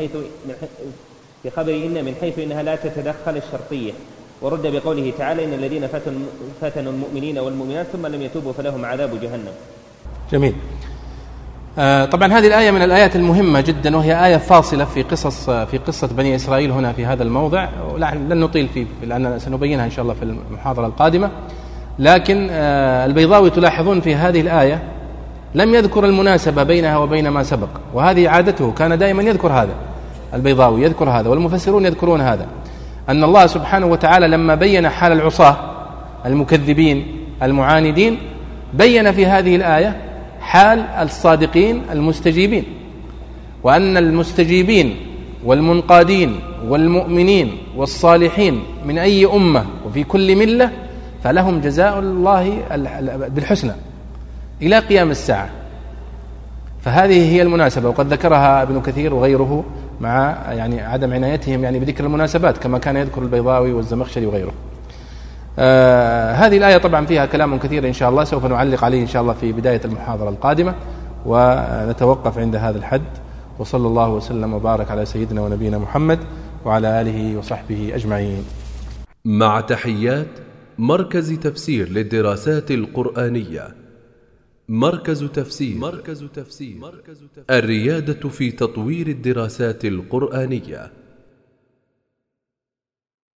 إن من حيث إنها لا تتدخل الشرطية، ورد بقوله تعالى: إن الذين فتنوا المؤمنين والمؤمنات ثم لم يتوبوا فلهم عذاب جهنم. جميل. طبعا هذه الآية من الآيات المهمة جدا، وهي آية فاصلة في قصة بني إسرائيل هنا في هذا الموضع، لن نطيل فيه لأننا سنبينها إن شاء الله في المحاضرة القادمة. لكن البيضاوي تلاحظون في هذه الآية لم يذكر المناسبة بينها وبين ما سبق، وهذه عادته، كان دائما يذكر هذا، البيضاوي يذكر هذا والمفسرون يذكرون هذا، أن الله سبحانه وتعالى لما بين حال العصاة المكذبين المعاندين بين في هذه الآية حال الصادقين المستجيبين، وأن المستجيبين والمنقادين والمؤمنين والصالحين من أي أمة وفي كل ملة فلهم جزاء الله بالحسنى إلى قيام الساعة. فهذه هي المناسبة، وقد ذكرها ابن كثير وغيره مع عدم عنايتهم بذكر المناسبات كما كان يذكر البيضاوي والزمخشري وغيره. هذه الآية طبعا فيها كلام كثير إن شاء الله، سوف نعلق عليه إن شاء الله في بداية المحاضرة القادمة، ونتوقف عند هذا الحد. وصلى الله وسلم وبارك على سيدنا ونبينا محمد وعلى آله وصحبه أجمعين. مع تحيات مركز تفسير للدراسات القرآنية. مركز تفسير الريادة في تطوير الدراسات القرآنية.